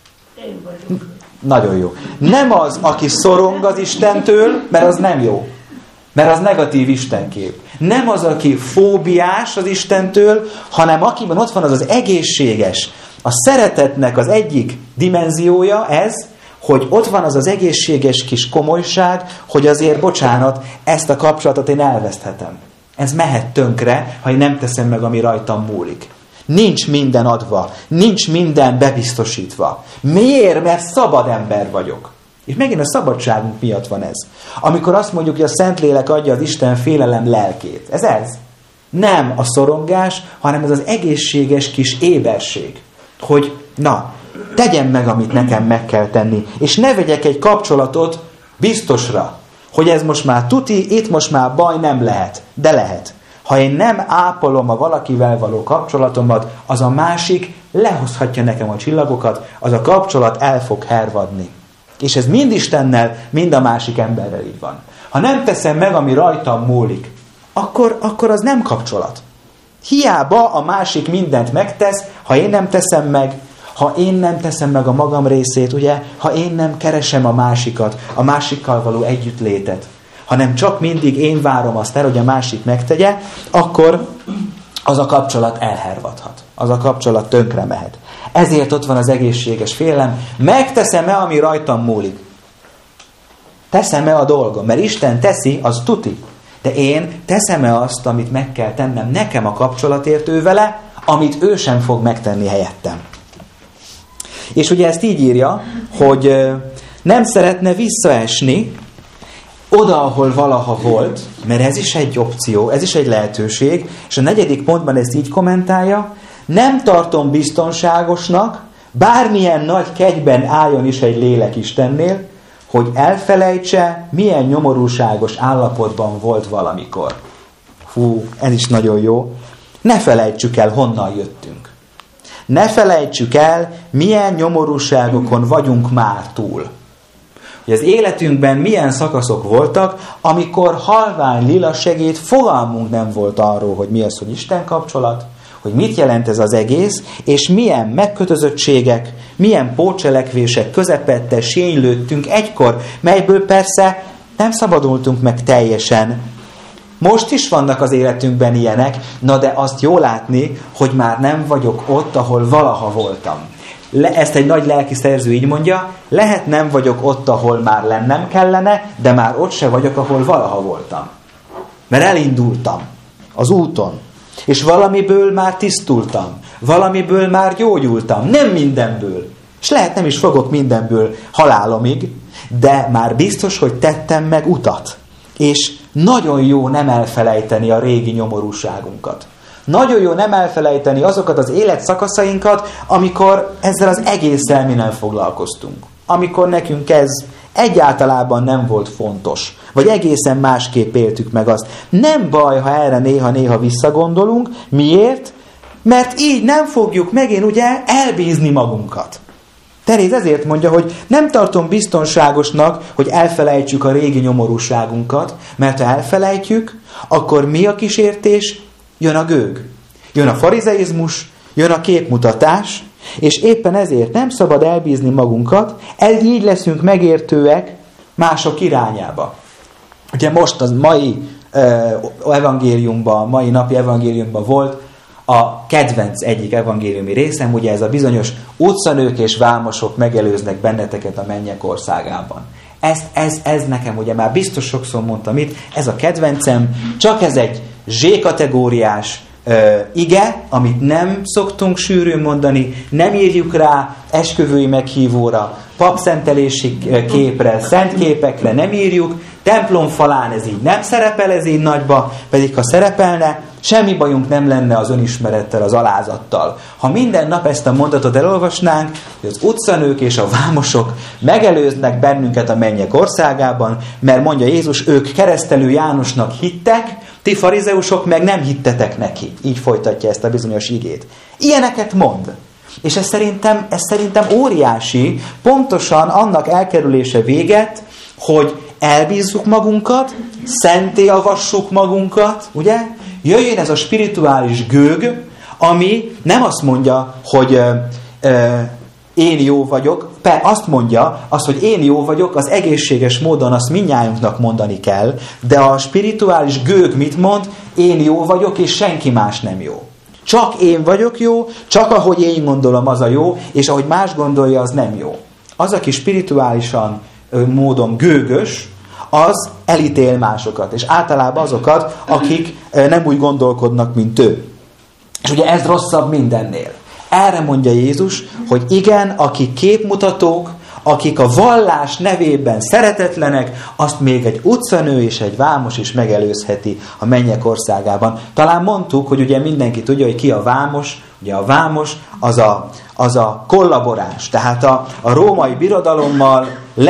Nagyon jó. Nem az, aki szorong az Istentől, mert az nem jó. Mert az negatív istenkép. Nem az, aki fóbiás az Istentől, hanem akiben ott van az az egészséges. A szeretetnek az egyik dimenziója ez, hogy ott van az az egészséges kis komolyság, hogy azért, bocsánat, ezt a kapcsolatot én elveszthetem. Ez mehet tönkre, ha én nem teszem meg, ami rajtam múlik. Nincs minden adva, nincs minden bebiztosítva. Miért? Mert szabad ember vagyok. És megint a szabadságunk miatt van ez. Amikor azt mondjuk, hogy a Szentlélek adja az Isten félelem lelkét. Ez ez. Nem a szorongás, hanem ez az egészséges kis éberség. Hogy na, tegyem meg, amit nekem meg kell tenni. És ne vegyek egy kapcsolatot biztosra, hogy ez most már tuti, itt most már baj nem lehet. De lehet. Ha én nem ápolom a valakivel való kapcsolatomat, az a másik lehozhatja nekem a csillagokat, az a kapcsolat el fog hervadni. És ez mind Istennel, mind a másik emberrel így van. Ha nem teszem meg, ami rajtam múlik, akkor, akkor az nem kapcsolat. Hiába a másik mindent megtesz, ha én nem teszem meg, ha én nem teszem meg a magam részét, ugye, ha én nem keresem a másikat, a másikkal való együttlétet, hanem csak mindig én várom azt el, hogy a másik megtegye, akkor az a kapcsolat elhervadhat. Az a kapcsolat tönkre mehet. Ezért ott van az egészséges félelem. Megteszem-e, ami rajtam múlik? Teszem-e a dolgom? Mert Isten teszi, az tuti. De én teszem-e azt, amit meg kell tennem nekem a kapcsolatért ő vele, amit ő sem fog megtenni helyettem. És ugye ezt így írja, hogy nem szeretne visszaesni oda, ahol valaha volt, mert ez is egy opció, ez is egy lehetőség, és a negyedik pontban ezt így kommentálja, nem tartom biztonságosnak, bármilyen nagy kegyben álljon is egy lélek Istennél, hogy elfelejtse, milyen nyomorúságos állapotban volt valamikor. Hú, ez is nagyon jó. Ne felejtsük el, honnan jöttünk. Ne felejtsük el, milyen nyomorúságokon vagyunk már túl. Hogy az életünkben milyen szakaszok voltak, amikor halvány lila segéd fogalmunk nem volt arról, hogy mi az, hogy Isten kapcsolat, hogy mit jelent ez az egész, és milyen megkötözöttségek, milyen pótcselekvések közepette sénylődtünk egykor, melyből persze nem szabadultunk meg teljesen. Most is vannak az életünkben ilyenek, na de azt jó látni, hogy már nem vagyok ott, ahol valaha voltam. Le, ezt egy nagy lelki szerző így mondja, lehet nem vagyok ott, ahol már lennem kellene, de már ott se vagyok, ahol valaha voltam. Mert elindultam az úton, és valamiből már tisztultam, valamiből már gyógyultam, nem mindenből. És lehet nem is fogok mindenből halálomig, de már biztos, hogy tettem meg utat. És nagyon jó nem elfelejteni a régi nyomorúságunkat. Nagyon jó nem elfelejteni azokat az életszakaszainkat, amikor ezzel az egésszel mi nem foglalkoztunk. Amikor nekünk ez egyáltalában nem volt fontos. Vagy egészen másképp éltük meg azt. Nem baj, ha erre néha-néha visszagondolunk. Miért? Mert így nem fogjuk megint ugye elbízni magunkat. Teréz ezért mondja, hogy nem tartom biztonságosnak, hogy elfelejtsük a régi nyomorúságunkat, mert ha elfelejtjük, akkor mi a kísértés? Jön a gőg. Jön a farizeizmus, jön a képmutatás, és éppen ezért nem szabad elbízni magunkat, ez így leszünk megértőek mások irányába. Ugye most az mai uh, evangéliumban, mai napi evangéliumban volt a kedvenc egyik evangéliumi részem, ugye ez a bizonyos utcanők és vámosok megelőznek benneteket a mennyek országában. Ez, ez, ez nekem ugye már biztos sokszor mondtam itt, ez a kedvencem, csak ez egy zsé-kategóriás ö, ige, amit nem szoktunk sűrűn mondani, nem írjuk rá esküvői meghívóra, papszentelési képre, szent képekre nem írjuk, templom falán ez így nem szerepel, ez így nagyba, pedig ha szerepelne, semmi bajunk nem lenne az önismerettel, az alázattal. Ha minden nap ezt a mondatot elolvasnánk, hogy az utcanők és a vámosok megelőznek bennünket a mennyek országában, mert mondja Jézus, ők keresztelő Jánosnak hittek, ti farizeusok meg nem hittetek neki. Így folytatja ezt a bizonyos igét. Ilyeneket mond. És ez szerintem, ez szerintem óriási, pontosan annak elkerülése véget, hogy elbízzuk magunkat, szenté avassuk magunkat, ugye? Jöjjön ez a spirituális gőg, ami nem azt mondja, hogy ö, ö, én jó vagyok, pe azt mondja, azt, hogy én jó vagyok, az egészséges módon azt mindnyájunknak mondani kell, de a spirituális gőg mit mond? Én jó vagyok, és senki más nem jó. Csak én vagyok jó, csak ahogy én gondolom, az a jó, és ahogy más gondolja, az nem jó. Az, aki spirituálisan módon gőgös, az elítél másokat, és általában azokat, akik nem úgy gondolkodnak, mint ő. És ugye ez rosszabb mindennél. Erre mondja Jézus, hogy igen, akik képmutatók, akik a vallás nevében szeretetlenek, azt még egy utcanő és egy vámos is megelőzheti a mennyek országában. Talán mondtuk, hogy ugye mindenki tudja, hogy ki a vámos. Ugye a vámos az a, az a kollaboráns, tehát a, a római birodalommal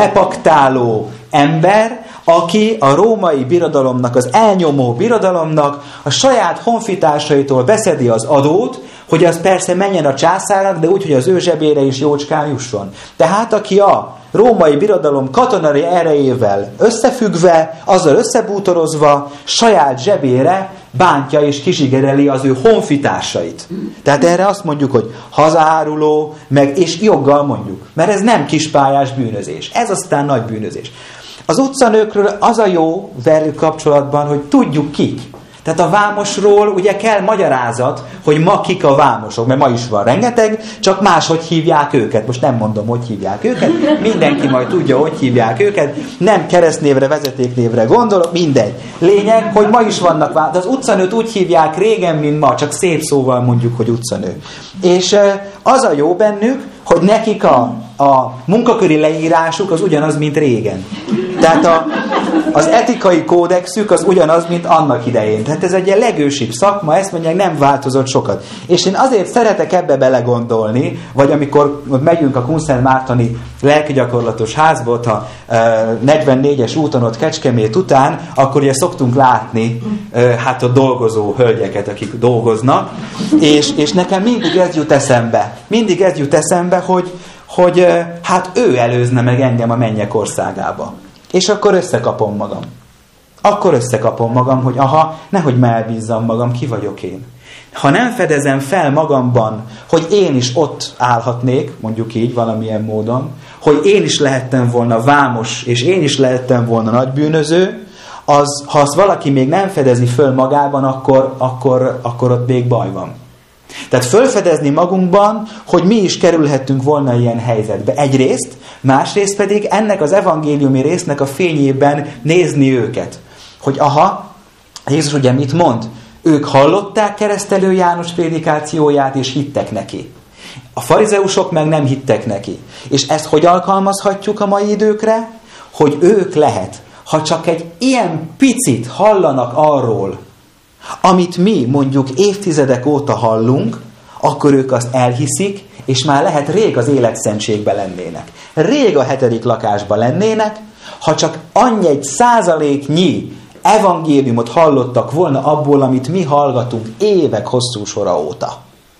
lepaktáló ember, aki a római birodalomnak, az elnyomó birodalomnak a saját honfitársaitól beszedi az adót, hogy az persze menjen a császárnak, de úgy, hogy az ő zsebére is jócskán jusson. Tehát aki a római birodalom katonai erejével összefüggve, azzal összebútorozva, saját zsebére bántja és kizsigereli az ő honfitársait. Tehát erre azt mondjuk, hogy hazaáruló, meg, és joggal mondjuk. Mert ez nem kispályás bűnözés. Ez aztán nagy bűnözés. Az utcanőkről az a jó velük kapcsolatban, hogy tudjuk kik. Tehát a vámosról ugye kell magyarázat, hogy ma kik a vámosok, mert ma is van rengeteg, csak máshogy hívják őket. Most nem mondom, hogy hívják őket, mindenki majd tudja, hogy hívják őket, nem keresztnévre, vezetéknévre gondolok, mindegy. Lényeg, hogy ma is vannak vámosok, de az utcanőt úgy hívják régen, mint ma, csak szép szóval mondjuk, hogy utcanő. És az a jó bennük, hogy nekik a, a munkaköri leírásuk az ugyanaz, mint régen. Tehát a, az etikai kódexük az ugyanaz, mint annak idején. Tehát ez egy ilyen legősibb szakma, ezt mondják, nem változott sokat. És én azért szeretek ebbe belegondolni, vagy amikor megyünk a Kunszentmártoni lelkigyakorlatos házba, ott a negyvennégyes úton ott Kecskemét után, akkor ugye szoktunk látni hát a dolgozó hölgyeket, akik dolgoznak, és, és nekem mindig ez jut eszembe. Mindig ez jut eszembe, hogy, hogy hát ő előzne meg engem a mennyek országába. És akkor összekapom magam. Akkor összekapom magam, hogy aha, nehogy elbízzam magam, ki vagyok én. Ha nem fedezem fel magamban, hogy én is ott állhatnék, mondjuk így valamilyen módon, hogy én is lehettem volna vámos, és én is lehettem volna nagybűnöző, az, ha azt valaki még nem fedezi föl magában, akkor, akkor, akkor ott még baj van. Tehát fölfedezni magunkban, hogy mi is kerülhettünk volna ilyen helyzetbe. Egyrészt, másrészt pedig ennek az evangéliumi résznek a fényében nézni őket. Hogy aha, Jézus ugye mit mond? Ők hallották keresztelő János prédikációját, és hittek neki. A farizeusok meg nem hittek neki. És ezt hogy alkalmazhatjuk a mai időkre? Hogy ők lehet, ha csak egy ilyen picit hallanak arról, amit mi mondjuk évtizedek óta hallunk, akkor ők azt elhiszik, és már lehet rég az életszentségben lennének. Rég a hetedik lakásban lennének, ha csak annyi egy százaléknyi evangéliumot hallottak volna abból, amit mi hallgatunk évek hosszú sora óta.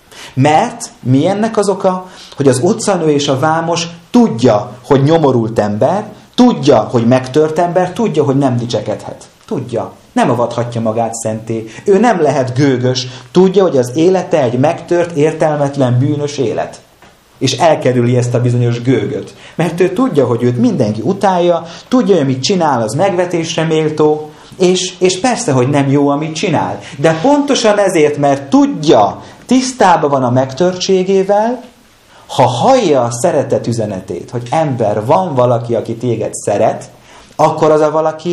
Mert mi ennek az oka? Hogy az utcanő és a vámos tudja, hogy nyomorult ember, tudja, hogy megtört ember, tudja, hogy nem dicsekedhet. Tudja. Nem avathatja magát szenté. Ő nem lehet gőgös. Tudja, hogy az élete egy megtört, értelmetlen, bűnös élet. És elkerüli ezt a bizonyos gőgöt. Mert ő tudja, hogy őt mindenki utálja, tudja, hogy amit csinál, az megvetésre méltó, és, és persze, hogy nem jó, amit csinál. De pontosan ezért, mert tudja, tisztában van a megtörtségével, ha hallja a szeretet üzenetét, hogy ember, van valaki, aki téged szeret, akkor az a valaki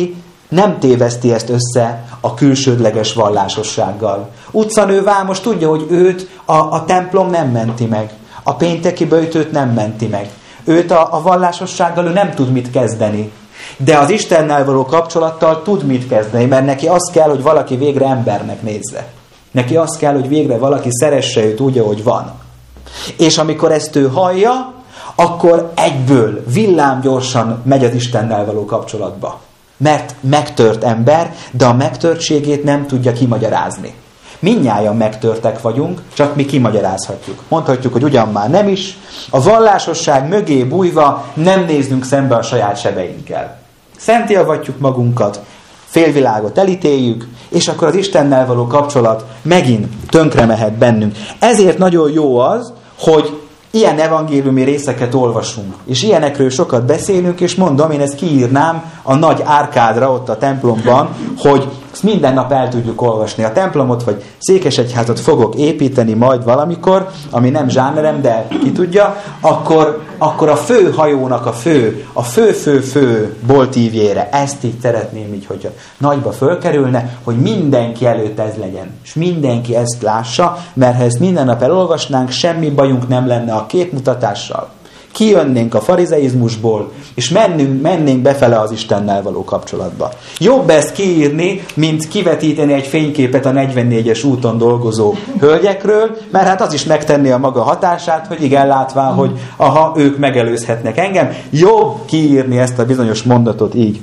Nem téveszti ezt össze a külsődleges vallásossággal. Utcanő Vámos tudja, hogy őt a, a templom nem menti meg. A pénteki böjtőt nem menti meg. Őt a, a vallásossággal ő nem tud mit kezdeni. De az Istennel való kapcsolattal tud mit kezdeni, mert neki az kell, hogy valaki végre embernek nézze. Neki az kell, hogy végre valaki szeresse őt úgy, ahogy van. És amikor ezt ő hallja, akkor egyből villámgyorsan megy az Istennel való kapcsolatba. Mert megtört ember, de a megtörtségét nem tudja kimagyarázni. Mindnyájan megtörtek vagyunk, csak mi kimagyarázhatjuk. Mondhatjuk, hogy ugyan már nem is. A vallásosság mögé bújva nem néznünk szembe a saját sebeinkkel. Szentélvatjuk magunkat, félvilágot elítéljük, és akkor az Istennel való kapcsolat megint tönkre mehet bennünk. Ezért nagyon jó az, hogy ilyen evangéliumi részeket olvasunk, és ilyenekről sokat beszélünk, és mondom, én ezt kiírnám a nagy árkádra ott a templomban, hogy ezt minden nap el tudjuk olvasni. A templomot vagy székesegyházat fogok építeni majd valamikor, ami nem zsánerem, de ki tudja, akkor, akkor a fő hajónak a fő, a fő-fő-fő boltívjére, ezt így szeretném így, hogyha nagyba fölkerülne, hogy mindenki előtt ez legyen. És mindenki ezt lássa, mert ha ezt minden nap elolvasnánk, semmi bajunk nem lenne a képmutatással. Kijönnénk a farizeizmusból, és mennünk, mennénk befele az Istennel való kapcsolatba. Jobb ezt kiírni, mint kivetíteni egy fényképet a negyvennégyes úton dolgozó hölgyekről, mert hát az is megtenné a maga hatását, hogy igen, látván, hogy aha, ők megelőzhetnek engem. Jobb kiírni ezt a bizonyos mondatot így.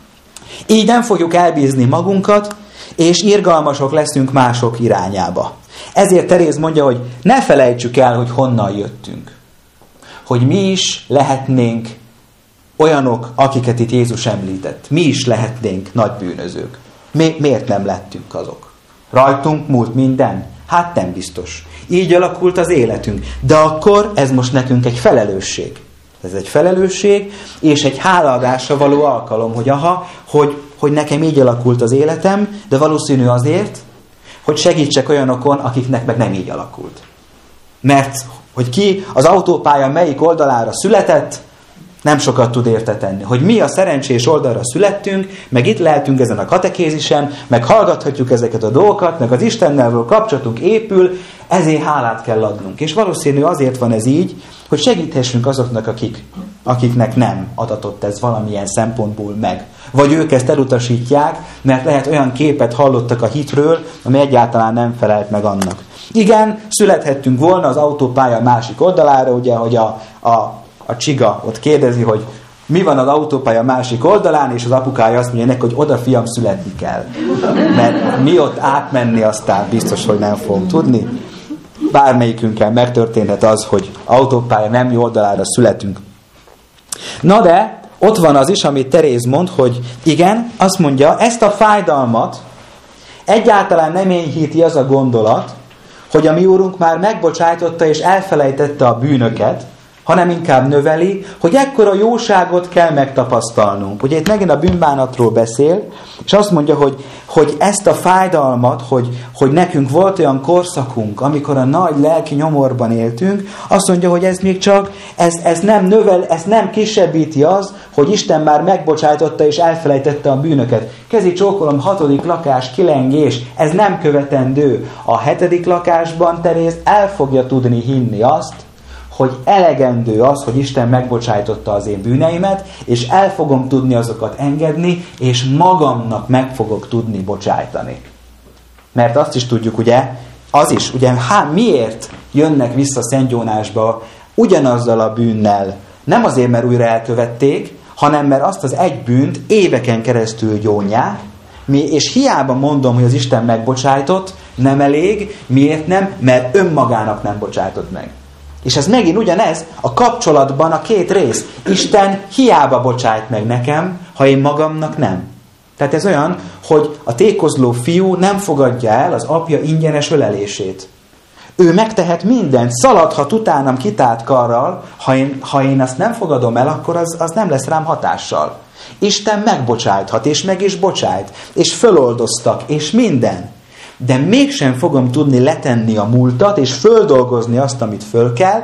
Így nem fogjuk elbízni magunkat, és irgalmasok leszünk mások irányába. Ezért Teréz mondja, hogy ne felejtsük el, hogy honnan jöttünk. Hogy mi is lehetnénk olyanok, akiket itt Jézus említett. Mi is lehetnénk nagy bűnözők. Mi, miért nem lettünk azok? Rajtunk múlt minden? Hát nem biztos. Így alakult az életünk. De akkor ez most nekünk egy felelősség. Ez egy felelősség, és egy hálaadásra való alkalom, hogy aha, hogy, hogy nekem így alakult az életem, de valószínű azért, hogy segítsek olyanokon, akiknek meg nem így alakult. Mert hogy ki az autópálya melyik oldalára született, nem sokat tud érte tenni. Hogy mi a szerencsés oldalra születtünk, meg itt lehetünk ezen a katekézisen, meg hallgathatjuk ezeket a dolgokat, meg az Istennel való kapcsolatunk épül, ezért hálát kell adnunk. És valószínű azért van ez így, hogy segíthessünk azoknak, akik, akiknek nem adatott ez valamilyen szempontból meg. Vagy ők ezt elutasítják, mert lehet olyan képet hallottak a hitről, ami egyáltalán nem felelt meg annak. Igen, születhettünk volna az autópálya másik oldalára, ugye, hogy a, a, a csiga ott kérdezi, hogy mi van az autópálya másik oldalán, és az apukája azt mondja neki, hogy oda fiam születni kell. Mert mi ott átmenni, aztán biztos, hogy nem fogunk tudni. Bármelyikünkkel megtörténhet az, hogy autópálya nem jó oldalára születünk. Na de, ott van az is, amit Teréz mond, hogy igen, azt mondja, ezt a fájdalmat egyáltalán nem enyhíti az a gondolat, hogy a mi Úrunk már megbocsájtotta és elfelejtette a bűnöket, hanem inkább növeli, hogy ekkora jóságot kell megtapasztalnunk. Ugye itt megint a bűnbánatról beszél, és azt mondja, hogy, hogy ezt a fájdalmat, hogy, hogy nekünk volt olyan korszakunk, amikor a nagy lelki nyomorban éltünk, azt mondja, hogy ez még csak, ez, ez nem növel, ez nem kisebbíti az, hogy Isten már megbocsájtotta és elfelejtette a bűnöket. Kezi csókolom, hatodik lakás, kilengés, ez nem követendő. A hetedik lakásban Teréz el fogja tudni hinni azt, hogy elegendő az, hogy Isten megbocsájtotta az én bűneimet, és el fogom tudni azokat engedni, és magamnak meg fogok tudni bocsájtani. Mert azt is tudjuk, ugye, az is, ugye, hát miért jönnek vissza Szentgyónásba ugyanazzal a bűnnel? Nem azért, mert újra elkövették, hanem mert azt az egy bűnt éveken keresztül gyónják, és hiába mondom, hogy az Isten megbocsájtott, nem elég, miért nem? Mert önmagának nem bocsájtott meg. És ez megint ugyanez, a kapcsolatban a két rész. Isten hiába bocsájt meg nekem, ha én magamnak nem. Tehát ez olyan, hogy a tékozló fiú nem fogadja el az apja ingyenes ölelését. Ő megtehet mindent, szaladhat utánam kitált karral, ha én, ha én azt nem fogadom el, akkor az, az nem lesz rám hatással. Isten megbocsájthat, és meg is bocsájt, és föloldoztak, és minden. De mégsem fogom tudni letenni a múltat, és földolgozni azt, amit föl kell,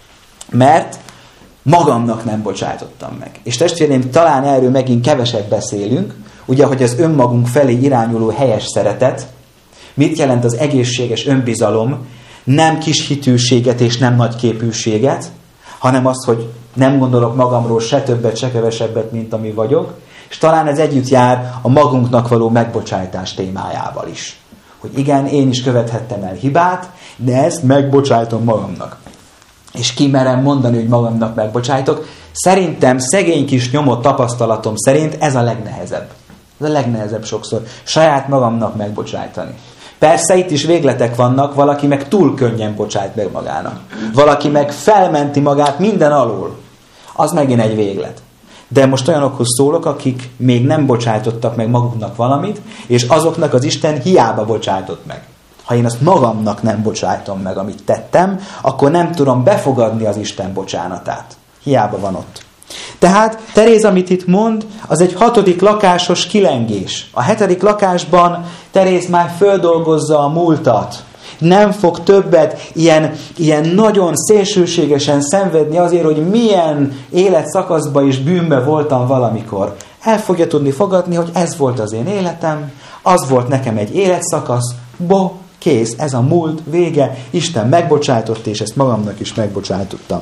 mert magamnak nem bocsájtottam meg. És testvéreim, talán erről megint keveset beszélünk, ugye, hogy az önmagunk felé irányuló helyes szeretet, mit jelent az egészséges önbizalom, nem kis hitűséget és nem nagy képűséget, hanem az, hogy nem gondolok magamról se többet, se kevesebbet, mint ami vagyok, és talán ez együtt jár a magunknak való megbocsájtás témájával is. Hogy igen, én is követhettem el hibát, de ezt megbocsájtom magamnak. És kimerem mondani, hogy magamnak megbocsájtok. Szerintem szegény kis nyomott tapasztalatom szerint ez a legnehezebb. Ez a legnehezebb sokszor. Saját magamnak megbocsájtani. Persze itt is végletek vannak, valaki meg túl könnyen bocsájt meg magának. Valaki meg felmenti magát minden alól. Az megint egy véglet. De most olyanokhoz szólok, akik még nem bocsájtottak meg maguknak valamit, és azoknak az Isten hiába bocsájtott meg. Ha én azt magamnak nem bocsájtom meg, amit tettem, akkor nem tudom befogadni az Isten bocsánatát. Hiába van ott. Tehát Teréz, amit itt mond, az egy hatodik lakásos kilengés. A hetedik lakásban Teréz már földolgozza a múltat. Nem fog többet ilyen, ilyen nagyon szélsőségesen szenvedni azért, hogy milyen életszakaszban és bűnben voltam valamikor. El fogja tudni fogadni, hogy ez volt az én életem, az volt nekem egy életszakasz, bo, kész, ez a múlt, vége, Isten megbocsájtott, és ezt magamnak is megbocsájtottam.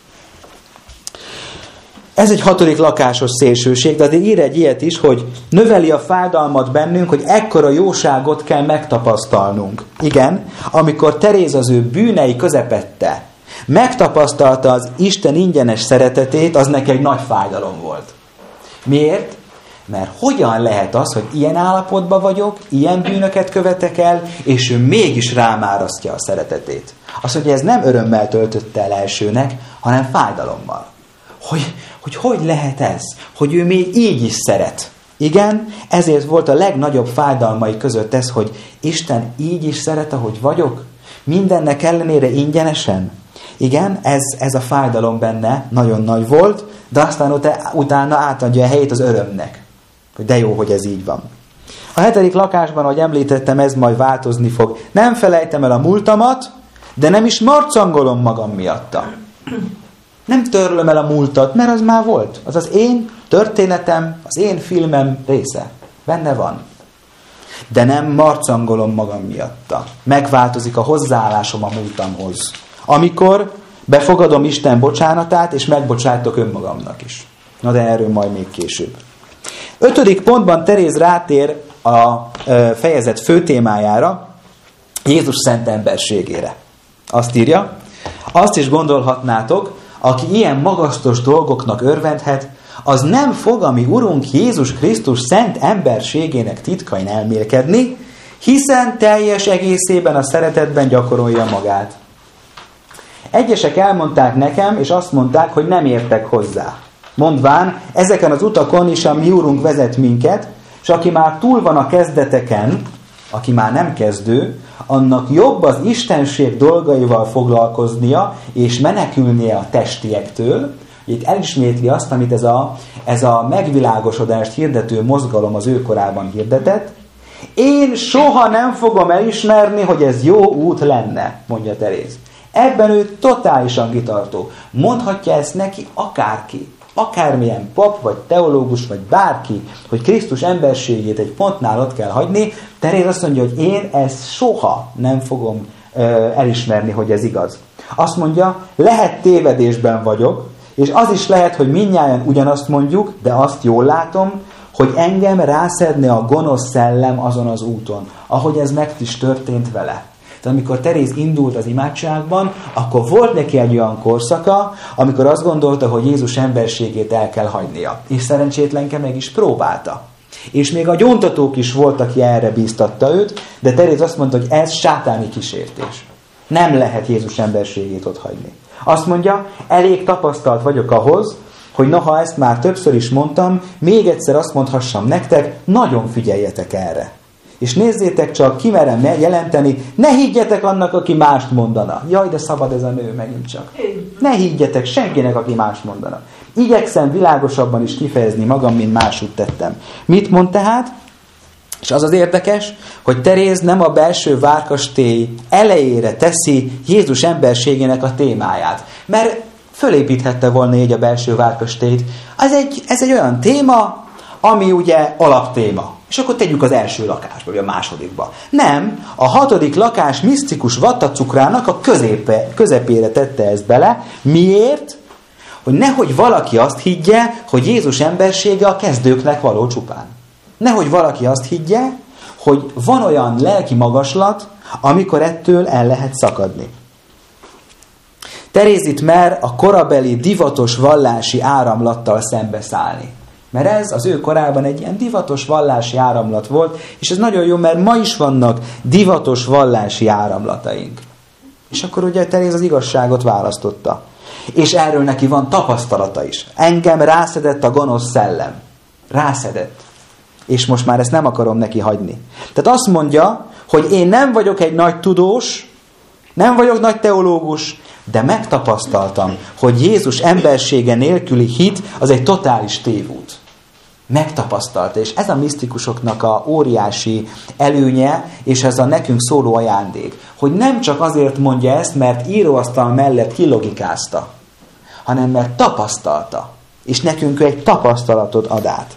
Ez egy hatodik lakásos szélsőség, de ír egy ilyet is, hogy növeli a fájdalmat bennünk, hogy ekkora jóságot kell megtapasztalnunk. Igen, amikor Teréz az ő bűnei közepette megtapasztalta az Isten ingyenes szeretetét, az neki egy nagy fájdalom volt. Miért? Mert hogyan lehet az, hogy ilyen állapotban vagyok, ilyen bűnöket követek el, és ő mégis rám árasztja a szeretetét. Azt mondja, ez nem örömmel töltötte el elsőnek, hanem fájdalommal. Hogy, hogy hogy lehet ez? Hogy ő még így is szeret. Igen, ezért volt a legnagyobb fájdalmai között ez, hogy Isten így is szeret, ahogy vagyok? Mindennek ellenére ingyenesen? Igen, ez, ez a fájdalom benne nagyon nagy volt, de aztán ut- utána átadja a helyét az örömnek. Hogy de jó, hogy ez így van. A hetedik lakásban, ahogy említettem, ez majd változni fog. Nem felejtem el a múltamat, de nem is marcangolom magam miatta. Nem törlöm el a múltat, mert az már volt. Az az én történetem, az én filmem része. Benne van. De nem marcangolom magam miatta. Megváltozik a hozzáállásom a múltamhoz. Amikor befogadom Isten bocsánatát, és megbocsájtok önmagamnak is. Na de erről majd még később. Ötödik pontban Teréz rátér a fejezet fő témájára, Jézus szent emberségére. Azt írja, azt is gondolhatnátok, aki ilyen magasztos dolgoknak örvendhet, az nem fog a mi Urunk Jézus Krisztus szent emberségének titkain elmélkedni, hiszen teljes egészében a szeretetben gyakorolja magát. Egyesek elmondták nekem, és azt mondták, hogy nem értek hozzá. Mondván, ezeken az utakon is a mi Urunk vezet minket, és aki már túl van a kezdeteken, aki már nem kezdő, annak jobb az istenség dolgaival foglalkoznia, és menekülnie a testiektől. Itt elismétli azt, amit ez a, ez a megvilágosodást hirdető mozgalom az ő korában hirdetett. Én soha nem fogom elismerni, hogy ez jó út lenne, mondja Teréz. Ebben ő totálisan kitartó. Mondhatja ezt neki akárki. Akármilyen pap, vagy teológus, vagy bárki, hogy Krisztus emberségét egy pontnál ott kell hagyni, Teréz azt mondja, hogy én ezt soha nem fogom ö, elismerni, hogy ez igaz. Azt mondja, lehet tévedésben vagyok, és az is lehet, hogy mindnyájan ugyanazt mondjuk, de azt jól látom, hogy engem rászedne a gonosz szellem azon az úton, ahogy ez meg is történt vele. Tehát amikor Teréz indult az imádságban, akkor volt neki egy olyan korszaka, amikor azt gondolta, hogy Jézus emberségét el kell hagynia. És szerencsétlenke meg is próbálta. És még a gyóntatók is voltak, aki erre bíztatta őt, de Teréz azt mondta, hogy ez sátáni kísértés. Nem lehet Jézus emberségét ott hagyni. Azt mondja, elég tapasztalt vagyok ahhoz, hogy noha ezt már többször is mondtam, még egyszer azt mondhassam nektek, nagyon figyeljetek erre. És nézzétek csak, kimerem jelenteni, ne higgyetek annak, aki mást mondana. Jaj, de szabad ez a nő megint csak. Ne higgyetek senkinek, aki mást mondana. Igyekszem világosabban is kifejezni magam, mint máshogy tettem. Mit mond tehát? És az az érdekes, hogy Teréz nem a belső várkastély elejére teszi Jézus emberségének a témáját. Mert fölépíthette volna így a belső várkastélyt. Ez egy, ez egy olyan téma, ami ugye alaptéma. És akkor tegyük az első lakásba, vagy a másodikba. Nem, a hatodik lakás misztikus vattacukrának a középe, közepére tette ezt bele. Miért? Hogy nehogy valaki azt higgye, hogy Jézus embersége a kezdőknek való csupán. Nehogy valaki azt higgye, hogy van olyan lelki magaslat, amikor ettől el lehet szakadni. Teréz itt mer a korabeli divatos vallási áramlattal szembeszállni. Mert ez az ő korában egy ilyen divatos vallási áramlat volt, és ez nagyon jó, mert ma is vannak divatos vallási áramlataink. És akkor ugye Teréz az igazságot választotta. És erről neki van tapasztalata is. Engem rászedett a gonosz szellem. Rászedett. És most már ezt nem akarom neki hagyni. Tehát azt mondja, hogy én nem vagyok egy nagy tudós, nem vagyok nagy teológus, de megtapasztaltam, hogy Jézus embersége nélküli hit az egy totális tévút. Megtapasztalta, és ez a misztikusoknak a óriási előnye, és ez a nekünk szóló ajándék, hogy nem csak azért mondja ezt, mert íróasztal mellett kilogikázta, hanem mert tapasztalta, és nekünk ő egy tapasztalatot ad át.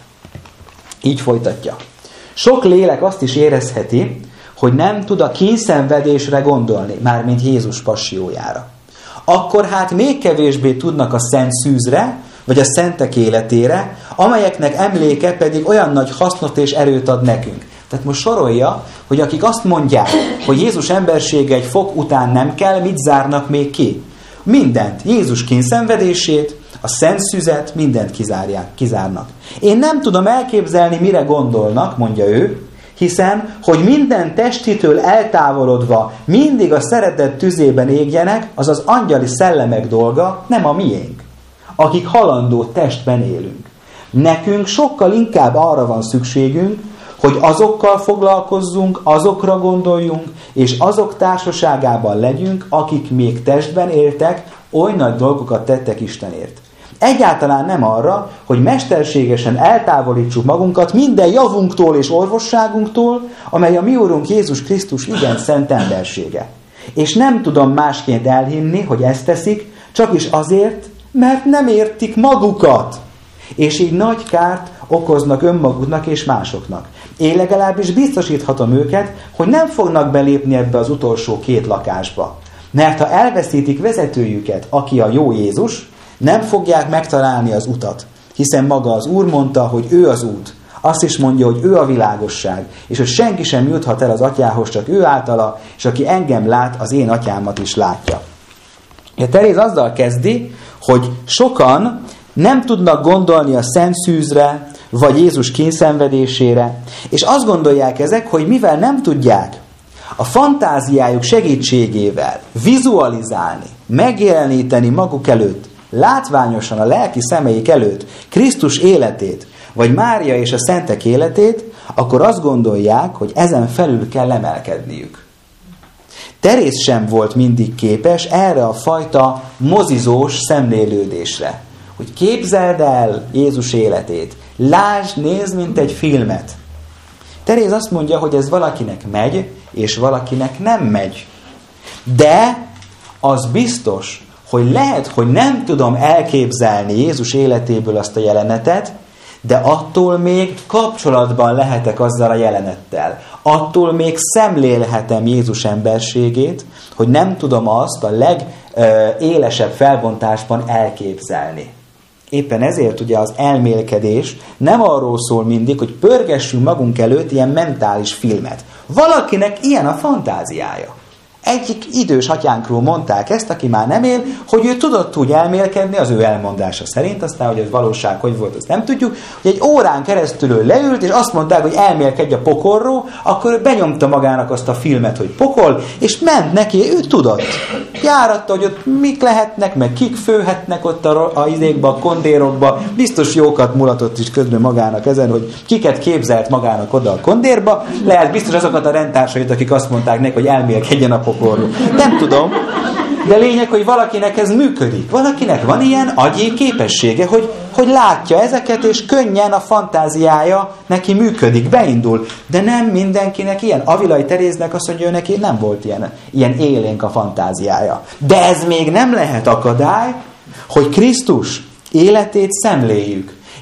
Így folytatja. Sok lélek azt is érezheti, hogy nem tud a kínszenvedésre gondolni, mármint Jézus passziójára. Akkor hát még kevésbé tudnak a szent szűzre, vagy a szentek életére, amelyeknek emléke pedig olyan nagy hasznot és erőt ad nekünk. Tehát most sorolja, hogy akik azt mondják, hogy Jézus embersége egy fok után nem kell, mit zárnak még ki? Mindent. Jézus kínszenvedését, a szent szüzet, mindent kizárják, kizárnak. Én nem tudom elképzelni, mire gondolnak, mondja ő, hiszen, hogy minden testitől eltávolodva mindig a szeretet tüzében égjenek, az az angyali szellemek dolga, nem a miénk, akik halandó testben élünk. Nekünk sokkal inkább arra van szükségünk, hogy azokkal foglalkozzunk, azokra gondoljunk, és azok társaságában legyünk, akik még testben éltek, oly nagy dolgokat tettek Istenért. Egyáltalán nem arra, hogy mesterségesen eltávolítsuk magunkat minden javunktól és orvosságunktól, amely a mi Úrunk Jézus Krisztus igen szent embersége. És nem tudom másként elhinni, hogy ezt teszik, csak is azért, mert nem értik magukat, és így nagy kárt okoznak önmaguknak és másoknak. Én legalábbis biztosíthatom őket, hogy nem fognak belépni ebbe az utolsó két lakásba. Mert ha elveszítik vezetőjüket, aki a jó Jézus, nem fogják megtalálni az utat. Hiszen maga az Úr mondta, hogy ő az út. Azt is mondja, hogy ő a világosság, és hogy senki sem juthat el az atyához, csak ő általa, és aki engem lát, az én atyámat is látja. A Teréz azzal kezdi, hogy sokan nem tudnak gondolni a szent szűzre, vagy Jézus kínszenvedésére, és azt gondolják ezek, hogy mivel nem tudják a fantáziájuk segítségével vizualizálni, megjeleníteni maguk előtt, látványosan a lelki szemeik előtt Krisztus életét, vagy Mária és a szentek életét, akkor azt gondolják, hogy ezen felül kell emelkedniük. Teréz sem volt mindig képes erre a fajta mozizós szemlélődésre. Hogy képzeld el Jézus életét, lásd, nézd, mint egy filmet. Teréz azt mondja, hogy ez valakinek megy, és valakinek nem megy. De az biztos, hogy lehet, hogy nem tudom elképzelni Jézus életéből azt a jelenetet, de attól még kapcsolatban lehetek azzal a jelenettel. Attól még szemlélhetem Jézus emberségét, hogy nem tudom azt a legélesebb felbontásban elképzelni. Éppen ezért ugye az elmélkedés nem arról szól mindig, hogy pörgessünk magunk előtt ilyen mentális filmet. Valakinek ilyen a fantáziája. Egyik idős atyánkról mondták ezt, aki már nem él, hogy ő tudott úgy elmélkedni az ő elmondása szerint, aztán, hogy ez valóság hogy volt, azt nem tudjuk, hogy egy órán keresztül ő leült, és azt mondták, hogy elmélkedj a pokolról, akkor ő benyomta magának azt a filmet, hogy pokol, és ment neki, ő tudott. Járatta, hogy ott mik lehetnek, meg kik főhetnek ott a, a izékba, a kondérokba, biztos jókat mulatott is közben magának ezen, hogy kiket képzelt magának oda a kondérba, lehet biztos azokat a rendtársait, akik azt mondták neki, hogy elmélkedjen a pokolról. Nem tudom, de lényeg, hogy valakinek ez működik. Valakinek van ilyen agyi képessége, hogy, hogy látja ezeket, és könnyen a fantáziája neki működik, beindul. De nem mindenkinek ilyen. Avilai Teréznek azt mondja, hogy neki nem volt ilyen, ilyen élénk a fantáziája. De ez még nem lehet akadály, hogy Krisztus életét szemléljük.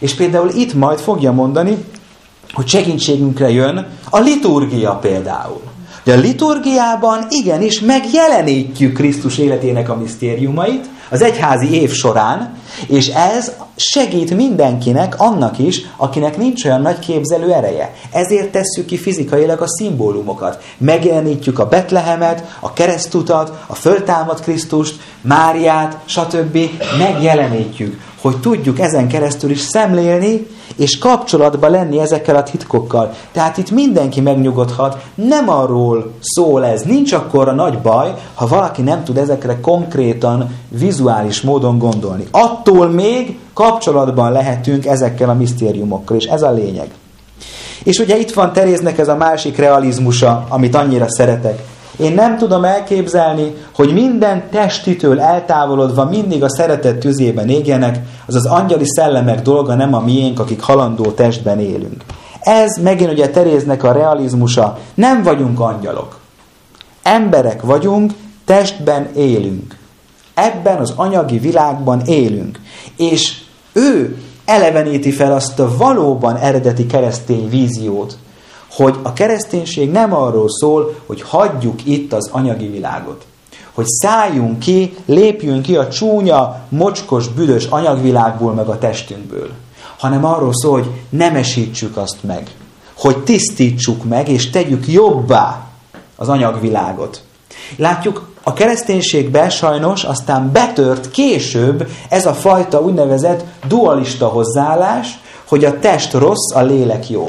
És például itt majd fogja mondani, hogy segítségünkre jön a liturgia például. De a liturgiában igenis megjelenítjük Krisztus életének a misztériumait az egyházi év során, és ez segít mindenkinek, annak is, akinek nincs olyan nagy képzelő ereje. Ezért tesszük ki fizikailag a szimbólumokat. Megjelenítjük a Betlehemet, a keresztutat, a föltámadt Krisztust, Máriát, stb. Megjelenítjük, hogy tudjuk ezen keresztül is szemlélni, és kapcsolatban lenni ezekkel a titkokkal. Tehát itt mindenki megnyugodhat, nem arról szól ez, nincs akkora nagy baj, ha valaki nem tud ezekre konkrétan, vizuális módon gondolni. Attól még kapcsolatban lehetünk ezekkel a misztériumokkal, és ez a lényeg. És ugye itt van Teréznek ez a másik realizmusa, amit annyira szeretek. Én nem tudom elképzelni, hogy minden testitől eltávolodva mindig a szeretet tüzében égjenek, az az angyali szellemek dolga, nem a miénk, akik halandó testben élünk. Ez megint ugye Teréznek a realizmusa. Nem vagyunk angyalok. Emberek vagyunk, testben élünk. Ebben az anyagi világban élünk. És ő eleveníti fel azt a valóban eredeti keresztény víziót, hogy a kereszténység nem arról szól, hogy hagyjuk itt az anyagi világot. Hogy szálljunk ki, lépjünk ki a csúnya, mocskos, büdös anyagvilágból meg a testünkből. Hanem arról szól, hogy nemesítsük azt meg. Hogy tisztítsuk meg, és tegyük jobbá az anyagvilágot. Látjuk, a kereszténységben sajnos aztán betört később ez a fajta úgynevezett dualista hozzáállás, hogy a test rossz, a lélek jó.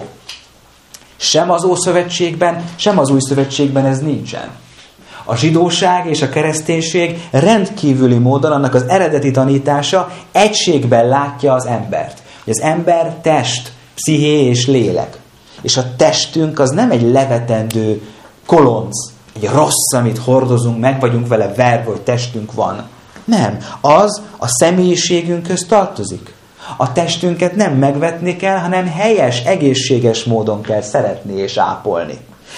Sem az Ószövetségben, sem az Új Szövetségben ez nincsen. A zsidóság és a kereszténység rendkívüli módon, annak az eredeti tanítása egységben látja az embert. Hogy az ember test, psziché és lélek. És a testünk az nem egy levetendő kolonc, egy rossz, amit hordozunk, meg vagyunk vele verve, hogy testünk van. Nem, az a személyiségünkhöz tartozik. A testünket nem megvetni kell, hanem helyes, egészséges módon kell szeretni és ápolni.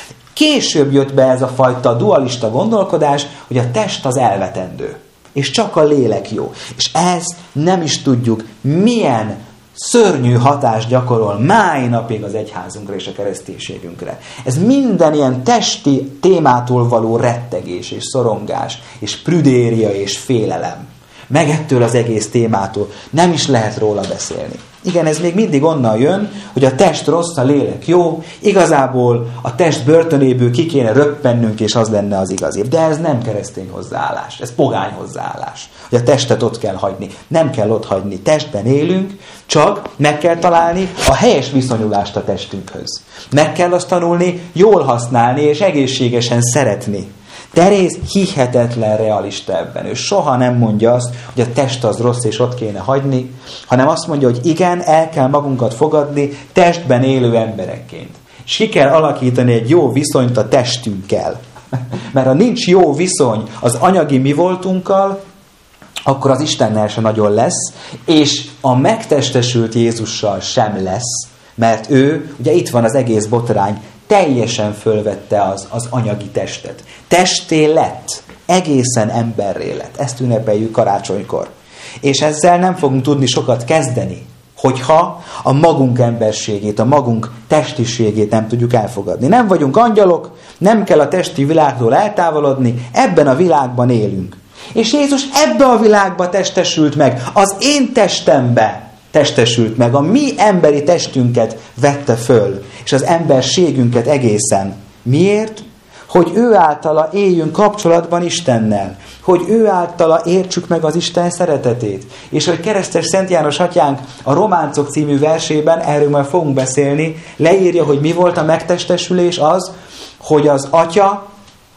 Később jött be ez a fajta dualista gondolkodás, hogy a test az elvetendő, és csak a lélek jó. És ezt nem is tudjuk, milyen szörnyű hatást gyakorol máj napig az egyházunkra és a kereszténységünkre. Ez minden ilyen testi témától való rettegés és szorongás, és prüdéria és félelem. Meg ettől az egész témától nem is lehet róla beszélni. Igen, ez még mindig onnan jön, hogy a test rossz, a lélek jó, igazából a test börtönéből ki kéne röppennünk, és az lenne az igazi. De ez nem keresztény hozzáállás, ez pogány hozzáállás, hogy a testet ott kell hagyni. Nem kell ott hagyni, testben élünk, csak meg kell találni a helyes viszonyulást a testünkhöz. Meg kell azt tanulni, jól használni és egészségesen szeretni. Teréz hihetetlen realista ebben. Ő soha nem mondja azt, hogy a test az rossz, és ott kéne hagyni, hanem azt mondja, hogy igen, el kell magunkat fogadni testben élő emberekként. És ki kell alakítani egy jó viszonyt a testünkkel. Mert ha nincs jó viszony az anyagi mi voltunkkal, akkor az Istennel sem nagyon lesz, és a megtestesült Jézussal sem lesz, mert ő, ugye itt van az egész botrány, teljesen fölvette az, az anyagi testet. Testé lett, egészen emberré lett. Ezt ünnepeljük karácsonykor. És ezzel nem fogunk tudni sokat kezdeni, hogyha a magunk emberségét, a magunk testiségét nem tudjuk elfogadni. Nem vagyunk angyalok, nem kell a testi világtól eltávolodni, ebben a világban élünk. És Jézus ebbe a világba testesült meg, az én testembe testesült meg, a mi emberi testünket vette föl, és az emberségünket egészen. Miért? Hogy ő általa éljünk kapcsolatban Istennel, hogy ő általa értsük meg az Isten szeretetét. És hogy keresztes Szent János atyánk a Románcok című versében, erről majd fogunk beszélni, leírja, hogy mi volt a megtestesülés, az, hogy az atya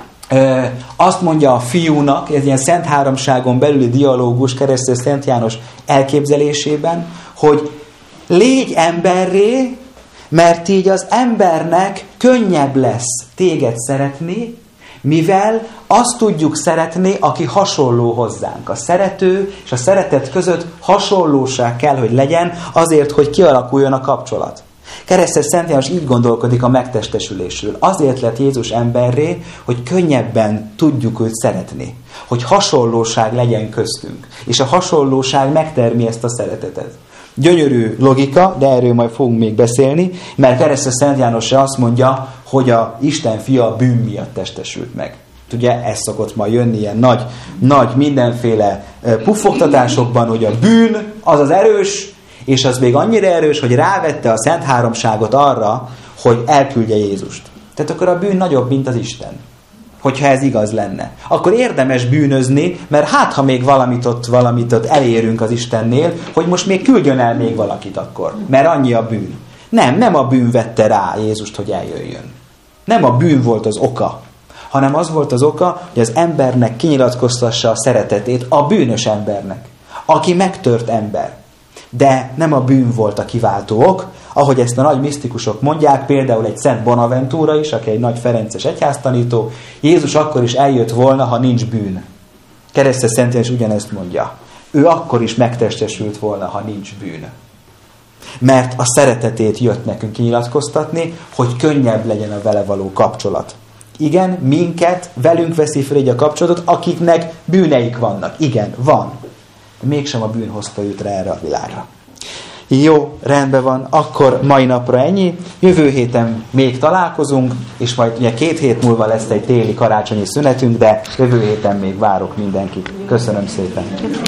e, azt mondja a fiúnak, ez ilyen Szent Háromságon belüli dialógus keresztes Szent János elképzelésében, hogy légy emberré, mert így az embernek könnyebb lesz téged szeretni, mivel azt tudjuk szeretni, aki hasonló hozzánk. A szerető és a szeretet között hasonlóság kell, hogy legyen, azért, hogy kialakuljon a kapcsolat. Keresztes Szent János így gondolkodik a megtestesülésről. Azért lett Jézus emberré, hogy könnyebben tudjuk őt szeretni. Hogy hasonlóság legyen köztünk. És a hasonlóság megtermi ezt a szeretetet. Gyönyörű logika, de erről majd fogunk még beszélni, mert keresztes Szent János azt mondja, hogy a Isten fia a bűn miatt testesült meg. Ugye ez szokott ma jönni ilyen nagy, nagy mindenféle puffogtatásokban, hogy a bűn az az erős, és az még annyira erős, hogy rávette a Szent Háromságot arra, hogy elküldje Jézust. Tehát akkor a bűn nagyobb, mint az Isten. Hogyha ez igaz lenne. Akkor érdemes bűnözni, mert hát, ha még valamit ott, valamit ott elérünk az Istennél, hogy most még küldjön el még valakit akkor. Mert annyi a bűn. Nem, nem a bűn vette rá Jézust, hogy eljöjjön. Nem a bűn volt az oka, hanem az volt az oka, hogy az embernek kinyilatkoztassa a szeretetét, a bűnös embernek, aki megtört ember. De nem a bűn volt a kiváltó ok, ahogy ezt a nagy misztikusok mondják, például egy Szent Bonaventura is, aki egy nagy ferences egyháztanító, Jézus akkor is eljött volna, ha nincs bűn. Keresztes Szent János ugyanezt mondja. Ő akkor is megtestesült volna, ha nincs bűn. Mert a szeretetét jött nekünk kinyilatkoztatni, hogy könnyebb legyen a vele való kapcsolat. Igen, minket, velünk veszi fel így a kapcsolatot, akiknek bűneik vannak. Igen, van. De mégsem a bűn hozta őt rá erre a világra. Jó, rendben van, akkor mai napra ennyi. Jövő héten még találkozunk, és majd ugye két hét múlva lesz egy téli karácsonyi szünetünk, de jövő héten még várok mindenkit. Köszönöm szépen.